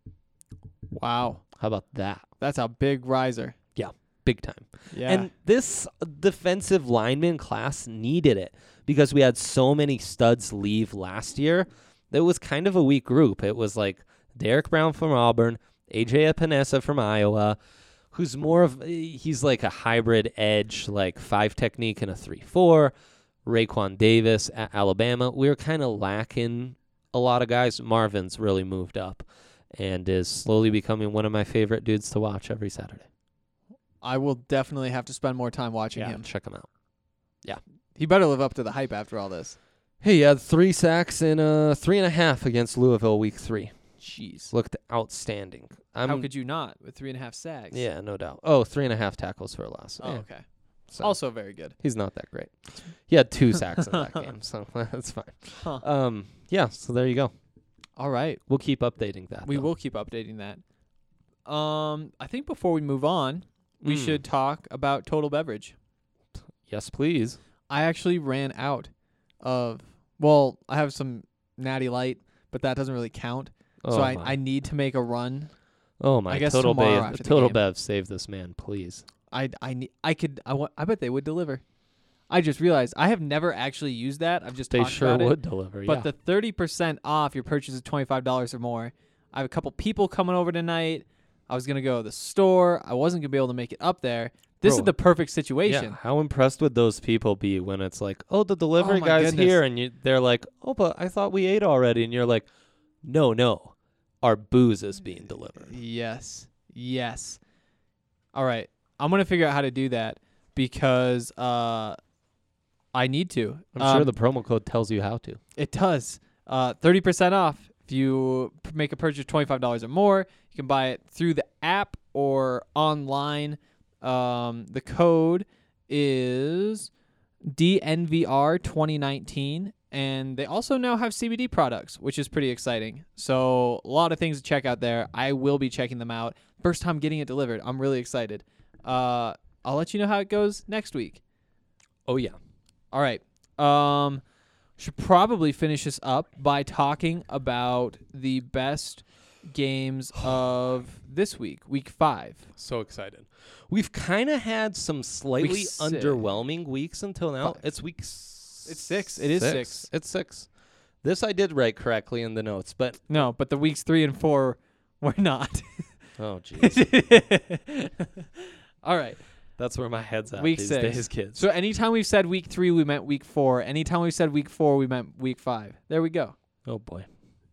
Wow, How about that? that's a big riser. Big time. Yeah. And this defensive lineman class needed it because we had so many studs leave last year. It was kind of a weak group. It was like Derek Brown from Auburn, A J Epinesa from Iowa, who's more of, he's like a hybrid edge, like five technique and a three four. Raekwon Davis at Alabama. We were kind of lacking a lot of guys. Marvin's really moved up and is slowly becoming one of my favorite dudes to watch every Saturday. I will definitely have to spend more time watching him. Check him out. He better live up to the hype after all this. Hey, he had three sacks in uh, three and a half against Louisville week three. Jeez. Looked outstanding. I'm, How could you not with three and a half sacks? Yeah, no doubt. Oh, three and a half tackles for a loss. Oh, Yeah, okay. so Also very good. he's not that great. He had two sacks in that game, so that's fine. Huh. Um, yeah, so there you go. All right. We'll keep updating that. We though. will keep updating that. Um, I think before we move on, we Mm. should talk about Total Beverage. Yes, please. I actually ran out of, well, I have some Natty Light, but that doesn't really count. Oh, so I, my. I need to make a run. oh my. I guess Total tomorrow Bev. after the Total game. Bev, save this man, please. I I need I could I, wa- I bet they would deliver. I just realized I have never actually used that. I've just They talked sure about would it. deliver. But yeah. the thirty percent off your purchase of twenty-five dollars or more. I have a couple people coming over tonight. I was going to go to the store. I wasn't going to be able to make it up there. This Bro, is the perfect situation. Yeah, how impressed would those people be when it's like, oh, the delivery Oh my guy's goodness. here, and you, they're like, oh, but I thought we ate already, and you're like, no, no, our booze is being delivered. Yes. Yes. All right. I'm going to figure out how to do that because uh, I need to. I'm Um, sure the promo code tells you how to. It does. Uh, thirty percent off if you p- make a purchase of twenty-five dollars or more. You can buy it through the app or online. Um, the code is D N V R twenty nineteen, and they also now have C B D products, which is pretty exciting. So a lot of things to check out there. I will be checking them out. First time getting it delivered. I'm really excited. Uh, I'll let you know how it goes next week. Oh, yeah. All right. Um, should probably finish this up by talking about the best games of this week, week five. So excited. We've kind of had some slightly six. underwhelming weeks until now. Five. It's week s- It's six. It is six. It's six. This I did write correctly in the notes, but No, but the weeks three and four were not. oh, jeez. All right. That's where my head's at Week these six. days, kids. So anytime we've said week three, we meant week four. Anytime we've said week four, we meant week five. There we go. oh, boy.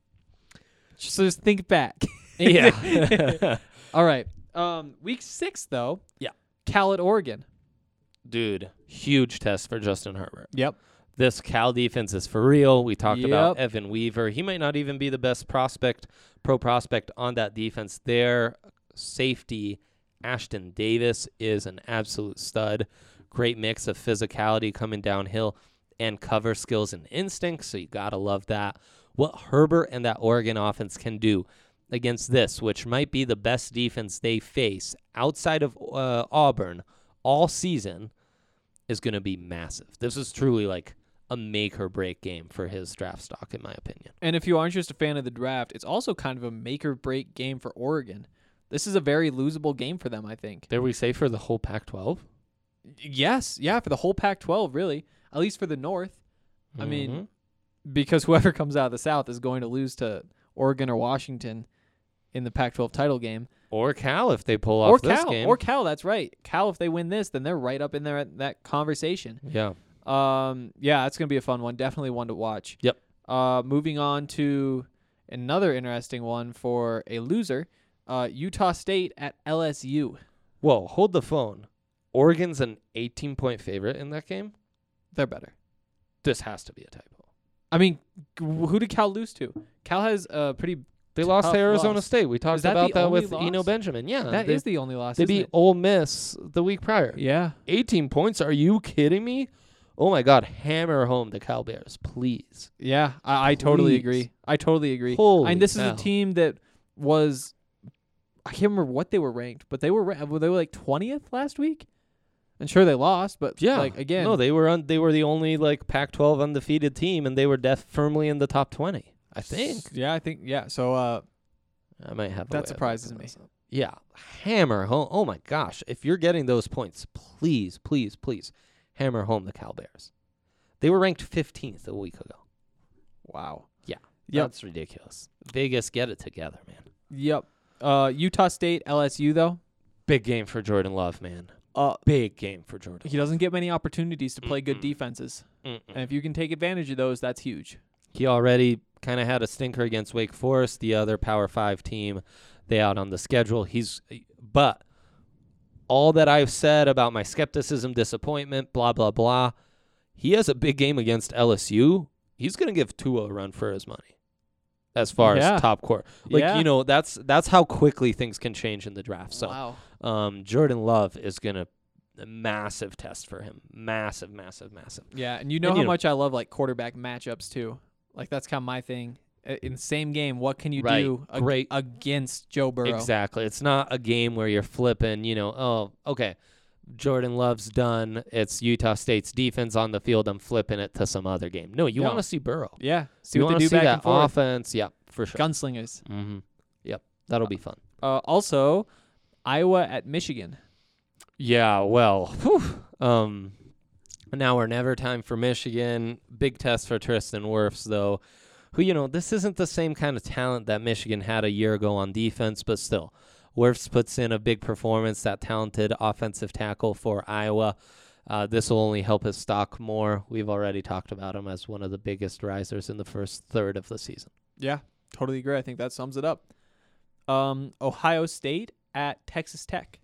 So just think back. Yeah. All right. Um, week six, though. Yeah. Cal at Oregon. Dude, huge test for Justin Herbert. Yep. This Cal defense is for real. We talked about Yep. Evan Weaver. He might not even be the best prospect, pro prospect on that defense. Their safety, Ashton Davis, is an absolute stud. Great mix of physicality coming downhill and cover skills and instincts, so you got to love that. What Herbert and that Oregon offense can do against this, which might be the best defense they face outside of uh, Auburn all season, is going to be massive. This is truly like a make or break game for his draft stock, in my opinion. And if you aren't just a fan of the draft, it's also kind of a make or break game for Oregon. This is a very losable game for them, I think. Dare we say for the whole Pac twelve? Yes, yeah, for the whole Pac twelve, really. At least for the North. Mm-hmm. I mean, because whoever comes out of the South is going to lose to Oregon or Washington in the Pac twelve title game. Or Cal if they pull off Or this Cal. game. Or Cal, that's right. Cal, if they win this, then they're right up in there at that conversation. Yeah. Um, yeah, it's going to be a fun one. Definitely one to watch. Yep. Uh, moving on to another interesting one for a loser, uh, Utah State at L S U. Whoa, hold the phone. Oregon's an eighteen-point favorite in that game? They're better. This has to be a typo. I mean, g- who did Cal lose to? Cal has a pretty They lost tough to Arizona loss. State. We talked Is that about the that only with loss? Eno Benjamin. Yeah. That they, is the only loss. They isn't beat it? Ole Miss the week prior. Yeah. eighteen points? Are you kidding me? Oh, my God. Hammer home the Cal Bears, please. Yeah, I, I totally Please. agree. I totally agree. Holy I mean, this cow. is a team that was, I can't remember what they were ranked, but they were ra- they were like twentieth last week. And sure, they lost, but Yeah. like again, No, they were un- they were the only like Pac twelve undefeated team, and they were def- firmly in the top twenty, I think. Yeah, I think yeah. So uh, I might have a That way of surprises looking me. this up. Yeah. Hammer home. Oh, my gosh. If you're getting those points, please, please, please hammer home the Cal Bears. They were ranked fifteenth a week ago. wow. Yeah. Yep. That's ridiculous. Vegas, get it together, man. Yep. Uh, Utah State, L S U though. Big game for Jordan Love, man. Uh, Big game for Jordan. he doesn't get many opportunities to play good Mm-mm. defenses, Mm-mm. and if you can take advantage of those, that's huge. He already kind of had a stinker against Wake Forest, the other Power Five team. They out on the schedule. He's, but all that I've said about my skepticism, disappointment, blah blah blah. He has a big game against L S U. He's gonna give Tua a run for his money, as far Yeah. as top core. Like Yeah. you know, that's that's how quickly things can change in the draft. So, wow. um, Jordan Love is gonna a massive test for him. Massive, massive, massive. Yeah, and you know And, how you know- much I love like quarterback matchups too. Like that's kind of my thing. I- In the same game, what can you Right. do ag- Great. against Joe Burrow? Exactly. It's not a game where you're flipping, you know, oh, okay, Jordan Love's done. It's Utah State's defense on the field. I'm flipping it to some other game. No, you No. want to see Burrow. Yeah. See you what want they to do see back that and forth. offense. Yep, for sure. Gunslingers. Mm-hmm. Yep, that'll be fun. Uh, also, Iowa at Michigan. Yeah, well, whew, um, now or never time for Michigan. Big test for Tristan Wirfs, though, who, you know, this isn't the same kind of talent that Michigan had a year ago on defense, but still, Wirfs puts in a big performance, that talented offensive tackle for Iowa. Uh, this will only help his stock more. We've already talked about him as one of the biggest risers in the first third of the season. Yeah, totally agree. I think that sums it up. Um, Ohio State at Texas Tech.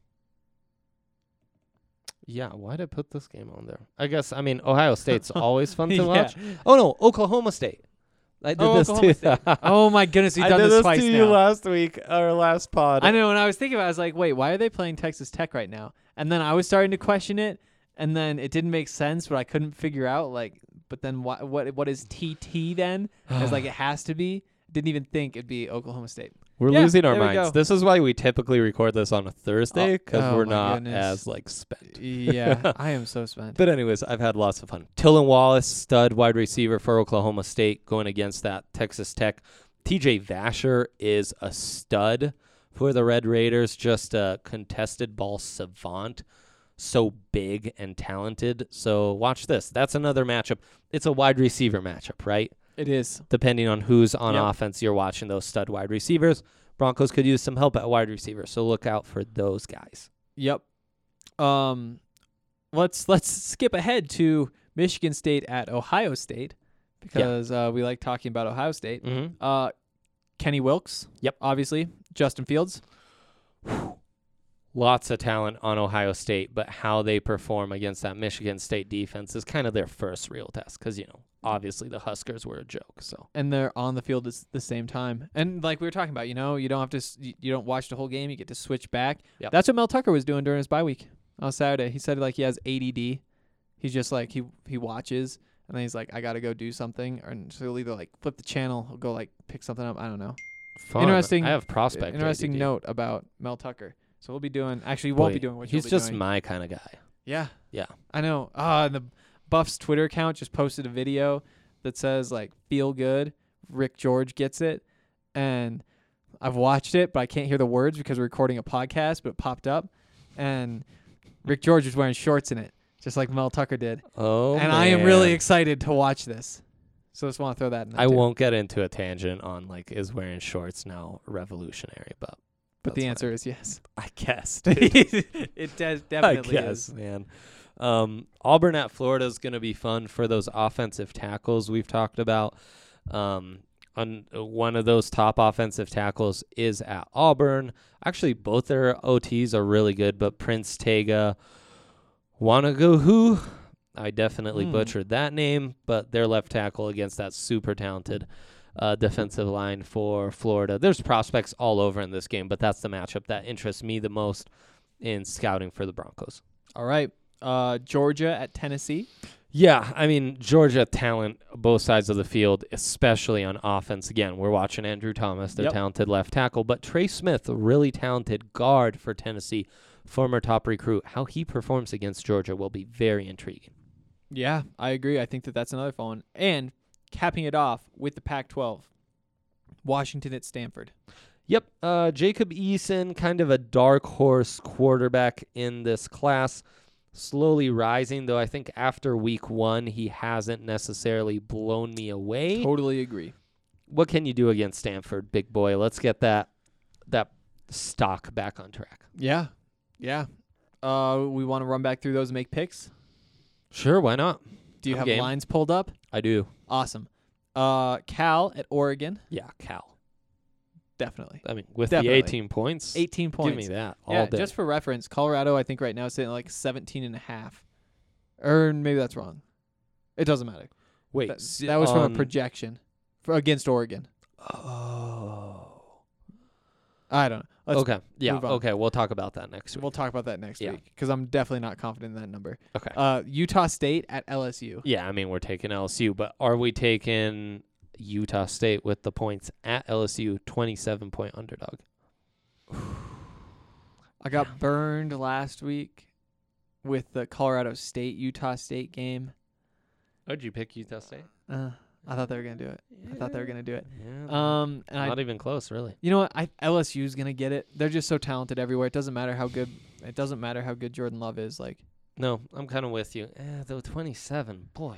Yeah, why did I put this game on there? I guess, I mean, Ohio State's always fun to Yeah. watch. Oh, no, Oklahoma State. I did Oh, this Oklahoma too. State. Oh my goodness, you've I done did this this twice to now. you last week, or last pod. I know. When I was thinking about it, I was like, wait, why are they playing Texas Tech right now? And then I was starting to question it, and then it didn't make sense, but I couldn't figure out, like, but then what what, what is T T then? I was like, it has to be. Didn't even think it'd be Oklahoma State. We're Yeah, losing our there we minds. go. This is why we typically record this on a Thursday, because Oh, we're my not goodness. as, like, spent. Yeah, I am so spent. But anyways, I've had lots of fun. Tylan Wallace, stud wide receiver for Oklahoma State, going against that Texas Tech. T J Vasher is a stud for the Red Raiders, just a contested ball savant, so big and talented. So watch this. That's another matchup. It's a wide receiver matchup, right? It is. Depending on who's on Yep. offense, you're watching those stud wide receivers. Broncos could use some help at wide receiver, so look out for those guys. Yep. Um, let's let's skip ahead to Michigan State at Ohio State because uh, we like talking about Ohio State. Mm-hmm. Uh, Kenny Wilkes. Yep. Obviously, Justin Fields. Lots of talent on Ohio State, but how they perform against that Michigan State defense is kind of their first real test because, you know, obviously the Huskers were a joke. So And they're on the field at the same time. And like we were talking about, you know, you don't have to, s- you you don't watch the whole game. You get to switch back. Yep. That's what Mel Tucker was doing during his bye week on Saturday. He said like he has A D D. He's just like he he watches and then he's like, I got to go do something. Or so he'll either like flip the channel or go like pick something up. I don't know. fun. Interesting- I have prospect. Interesting A D D. note about Mel Tucker. So we'll be doing, actually, you won't Boy, be doing what he's you'll be just doing. my kind of guy. Yeah. Yeah. I know. Ah, and the Buffs Twitter account just posted a video that says like "feel good." Rick George gets it, and I've watched it, but I can't hear the words because we're recording a podcast. But it popped up, and Rick George was wearing shorts in it, just like Mel Tucker did. Oh, and man. I am really excited to watch this. So I just want to throw that in there I too. won't get into a tangent on like is wearing shorts now revolutionary, but But the that's answer is yes. fine. I guess. It does definitely I guess, is. man. Um, Auburn at Florida is going to be fun for those offensive tackles we've talked about. Um, on one of those top offensive tackles is at Auburn. Actually, both their O Ts are really good, but Prince Tega Wanagahoo, I definitely Mm. butchered that name, but their left tackle against that super talented uh, defensive line for Florida. There's prospects all over in this game, but that's the matchup that interests me the most in scouting for the Broncos. All right. Uh, Georgia at Tennessee. Yeah, I mean, Georgia talent both sides of the field, especially on offense. Again, we're watching Andrew Thomas, their Yep. talented left tackle, but Trey Smith, a really talented guard for Tennessee, former top recruit. How he performs against Georgia will be very intriguing. Yeah, I agree. I think that that's another fun one. And capping it off with the Pac twelve, Washington at Stanford. Yep, uh, Jacob Eason, kind of a dark horse quarterback in this class, slowly rising, though I think after week one, he hasn't necessarily blown me away. Totally agree. What can you do against Stanford, big boy? Let's get that that stock back on track. Yeah. Yeah. Uh, we want to run back through those and make picks. Sure, why not? Do you I'm have game. lines pulled up? I do. Awesome. Uh, Cal at Oregon. Yeah, Cal. Definitely. I mean, with Definitely. the eighteen points, eighteen points. give me that all Yeah, day. just for reference, Colorado, I think right now is sitting at like seventeen and a half. Or maybe that's wrong. It doesn't matter. Wait, That, si- that was from on- a projection for, against Oregon. Oh. I don't know. Let's, okay. Yeah. move on. Okay. We'll talk about that next week. We'll talk about that next Yeah. week because I'm definitely not confident in that number. Okay. Uh, Utah State at L S U. Yeah, I mean, we're taking L S U, but are we taking Utah State with the points at L S U, twenty-seven point underdog? I got burned last week with the Colorado State Utah State game. Would you pick Utah State? Uh, I thought they were gonna do it. I thought they were gonna do it. Yeah, Um, and I, not even close, really. you know what? I L S U's gonna get it. They're just so talented everywhere. It doesn't matter how good. It doesn't matter how good Jordan Love is. Like, No, I'm kind of with you. Eh, though twenty-seven, boy.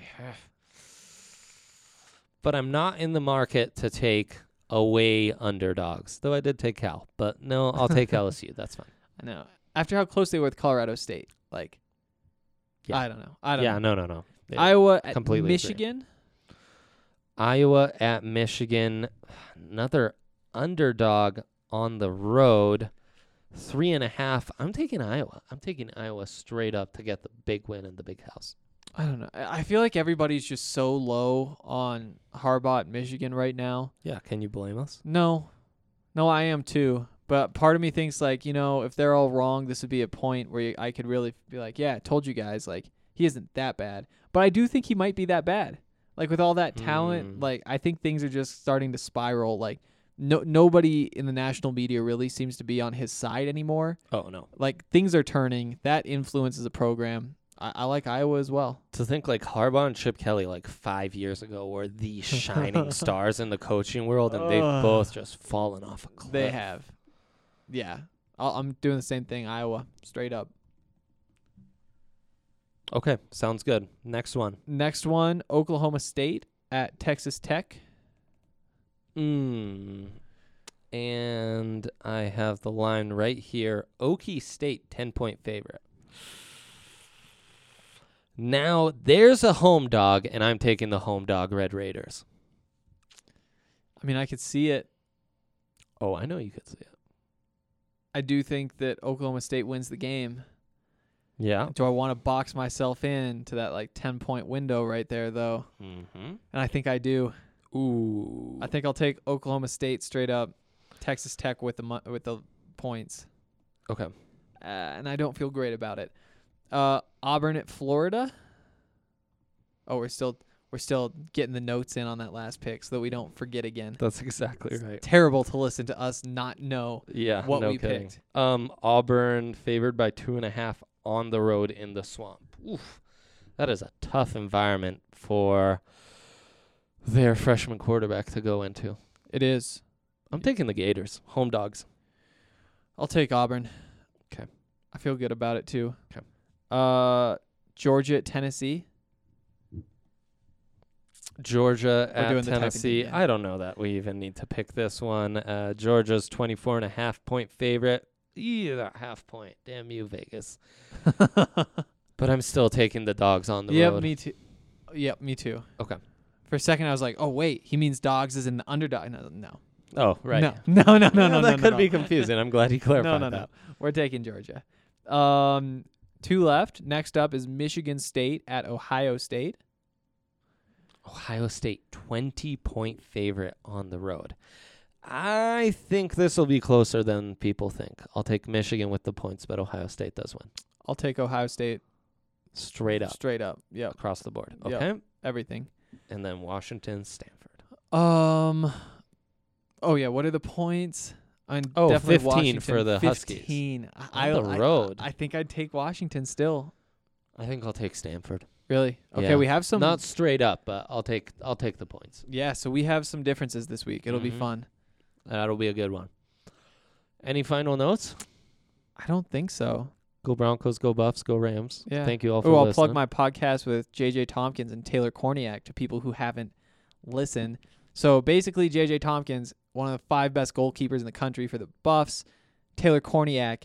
But I'm not in the market to take away underdogs, though I did take Cal. But no, I'll take L S U. That's fine. I know after how close they were with Colorado State. Like, Yeah. I don't know. I don't. Yeah, know. no, no, no. Yeah. Iowa at completely agree. Michigan. Iowa at Michigan, another underdog on the road, three and a half. I'm taking Iowa. I'm taking Iowa straight up to get the big win in the big house. I don't know. I I feel like everybody's just so low on Harbaugh at Michigan right now. Yeah, can you blame us? No, no, I am too. But part of me thinks like, you know, if they're all wrong, this would be a point where you, I could really be like, yeah, I told you guys, like he isn't that bad. But I do think he might be that bad. Like with all that talent, Mm. like I think things are just starting to spiral. Like no nobody in the national media really seems to be on his side anymore. Oh, no. Like things are turning. That influences the program. I, I like Iowa as well. To think like Harbaugh and Chip Kelly like five years ago were the shining stars in the coaching world, and they've Ugh. both just fallen off a cliff. They have. Yeah. I'll, I'm doing the same thing, Iowa, straight up. Okay, sounds good. Next one. Next one, Oklahoma State at Texas Tech. Mm. And I have the line right here. Okie State, ten-point favorite. Now, there's a home dog, and I'm taking the home dog Red Raiders. I mean, I could see it. Oh, I know you could see it. I do think that Oklahoma State wins the game. Yeah. Do I want to box myself in to that like ten-point window right there, though? Mm-hmm. And I think I do. Ooh. I think I'll take Oklahoma State straight up, Texas Tech with the mu- with the points. Okay. Uh, and I don't feel great about it. Uh, Auburn at Florida. Oh, we're still we're still getting the notes in on that last pick so that we don't forget again. That's exactly It's right. terrible to listen to us not know Yeah, what no we kidding. picked. Um, Auburn favored by two and a half on the road in the Swamp. Oof, that is a tough environment for their freshman quarterback to go into. It is. I'm taking the Gators, home dogs. I'll take Auburn. Okay. I feel good about it too. Okay. Uh, Georgia at Tennessee. Georgia We're doing at the typing Tennessee. thing, yeah. I don't know that we even need to pick this one. Uh, Georgia's twenty-four and a half point favorite. Eee, that half point. Damn you, Vegas. But I'm still taking the dogs on the yep, road. me too. Yep, me too. Okay. For a second, I was like, "Oh wait, he means dogs is in the underdog." No, no, Oh, right. no, no, no, no, Yeah, no, no. that no, could no. be confusing. I'm glad he clarified No, no, that. no. We're taking Georgia. Um, two left. Next up is Michigan State at Ohio State. Ohio State, twenty-point favorite on the road. I think this will be closer than people think. I'll take Michigan with the points, but Ohio State does win. I'll take Ohio State Straight up, straight up. Yep, across the board. Yep. Okay? everything. And then Washington, Stanford. Um. Oh yeah, what are the points? I'm Oh, definitely fifteen Washington. for the Huskies. fifteen. On I, the I- road. I, think I'd take Washington still. I think I'll take Stanford. Really? Okay, Yeah. we have some. Not straight up, but I'll take I'll take the points. Yeah, so we have some differences this week. It'll be Mhm. fun. That'll be a good one. Any final notes? I don't think so. Go Broncos, go Buffs, go Rams. Yeah. Thank you all for Oh, I'll listening. plug my podcast with J J Tompkins and Taylor Korniak to people who haven't listened. So basically, J J Tompkins, one of the five best goalkeepers in the country for the Buffs. Taylor Korniak,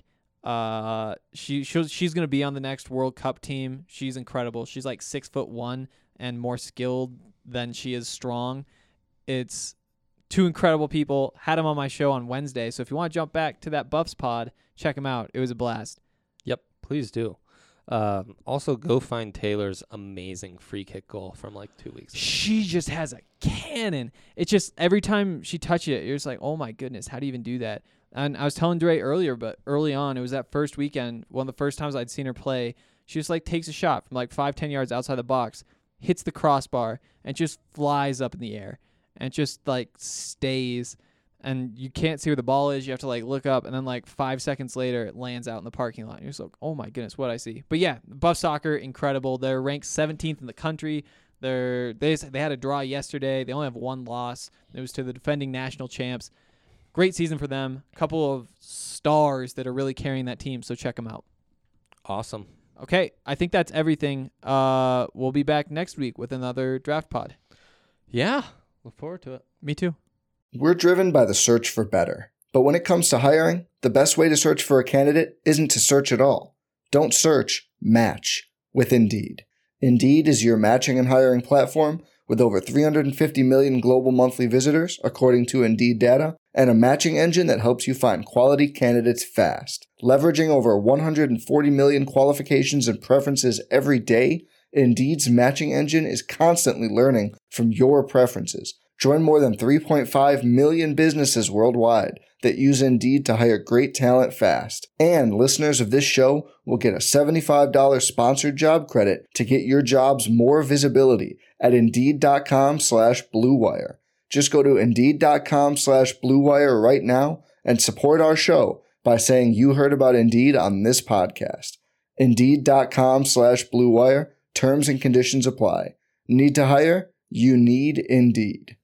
uh, she she'll, she's gonna be on the next World Cup team. She's incredible. She's like six foot one and more skilled than she is strong. It's two incredible people. Had them on my show on Wednesday. So if you want to jump back to that Buffs pod, check them out. It was a blast. Yep, please do. Um, also, go find Taylor's amazing free kick goal from like two weeks ago. She just has a cannon. It's just every time she touches it, you're just like, oh my goodness, how do you even do that? And I was telling Dre earlier, but early on, it was that first weekend, one of the first times I'd seen her play. She just like takes a shot from like five, ten yards outside the box, hits the crossbar, and just flies up in the air, and just like stays. And you can't see where the ball is. You have to like look up, and then like five seconds later, it lands out in the parking lot. You're just like, oh my goodness, what I see. But yeah, Buff Soccer, incredible. They're ranked seventeenth in the country. They're they they had a draw yesterday. They only have one loss. It was to the defending national champs. Great season for them. A couple of stars that are really carrying that team. So check them out. Awesome. Okay, I think that's everything. Uh, we'll be back next week with another draft pod. Yeah, look forward to it. Me too. We're driven by the search for better. But when it comes to hiring, the best way to search for a candidate isn't to search at all. Don't search, match with Indeed. Indeed is your matching and hiring platform with over three hundred fifty million global monthly visitors, according to Indeed data, and a matching engine that helps you find quality candidates fast. Leveraging over one hundred forty million qualifications and preferences every day, Indeed's matching engine is constantly learning from your preferences. Join more than three point five million businesses worldwide that use Indeed to hire great talent fast. And listeners of this show will get a seventy-five dollars sponsored job credit to get your jobs more visibility at Indeed.com slash Blue Wire. Just go to Indeed.com slash Blue Wire right now and support our show by saying you heard about Indeed on this podcast. Indeed.com slash Blue Wire. Terms and conditions apply. Need to hire? You need Indeed.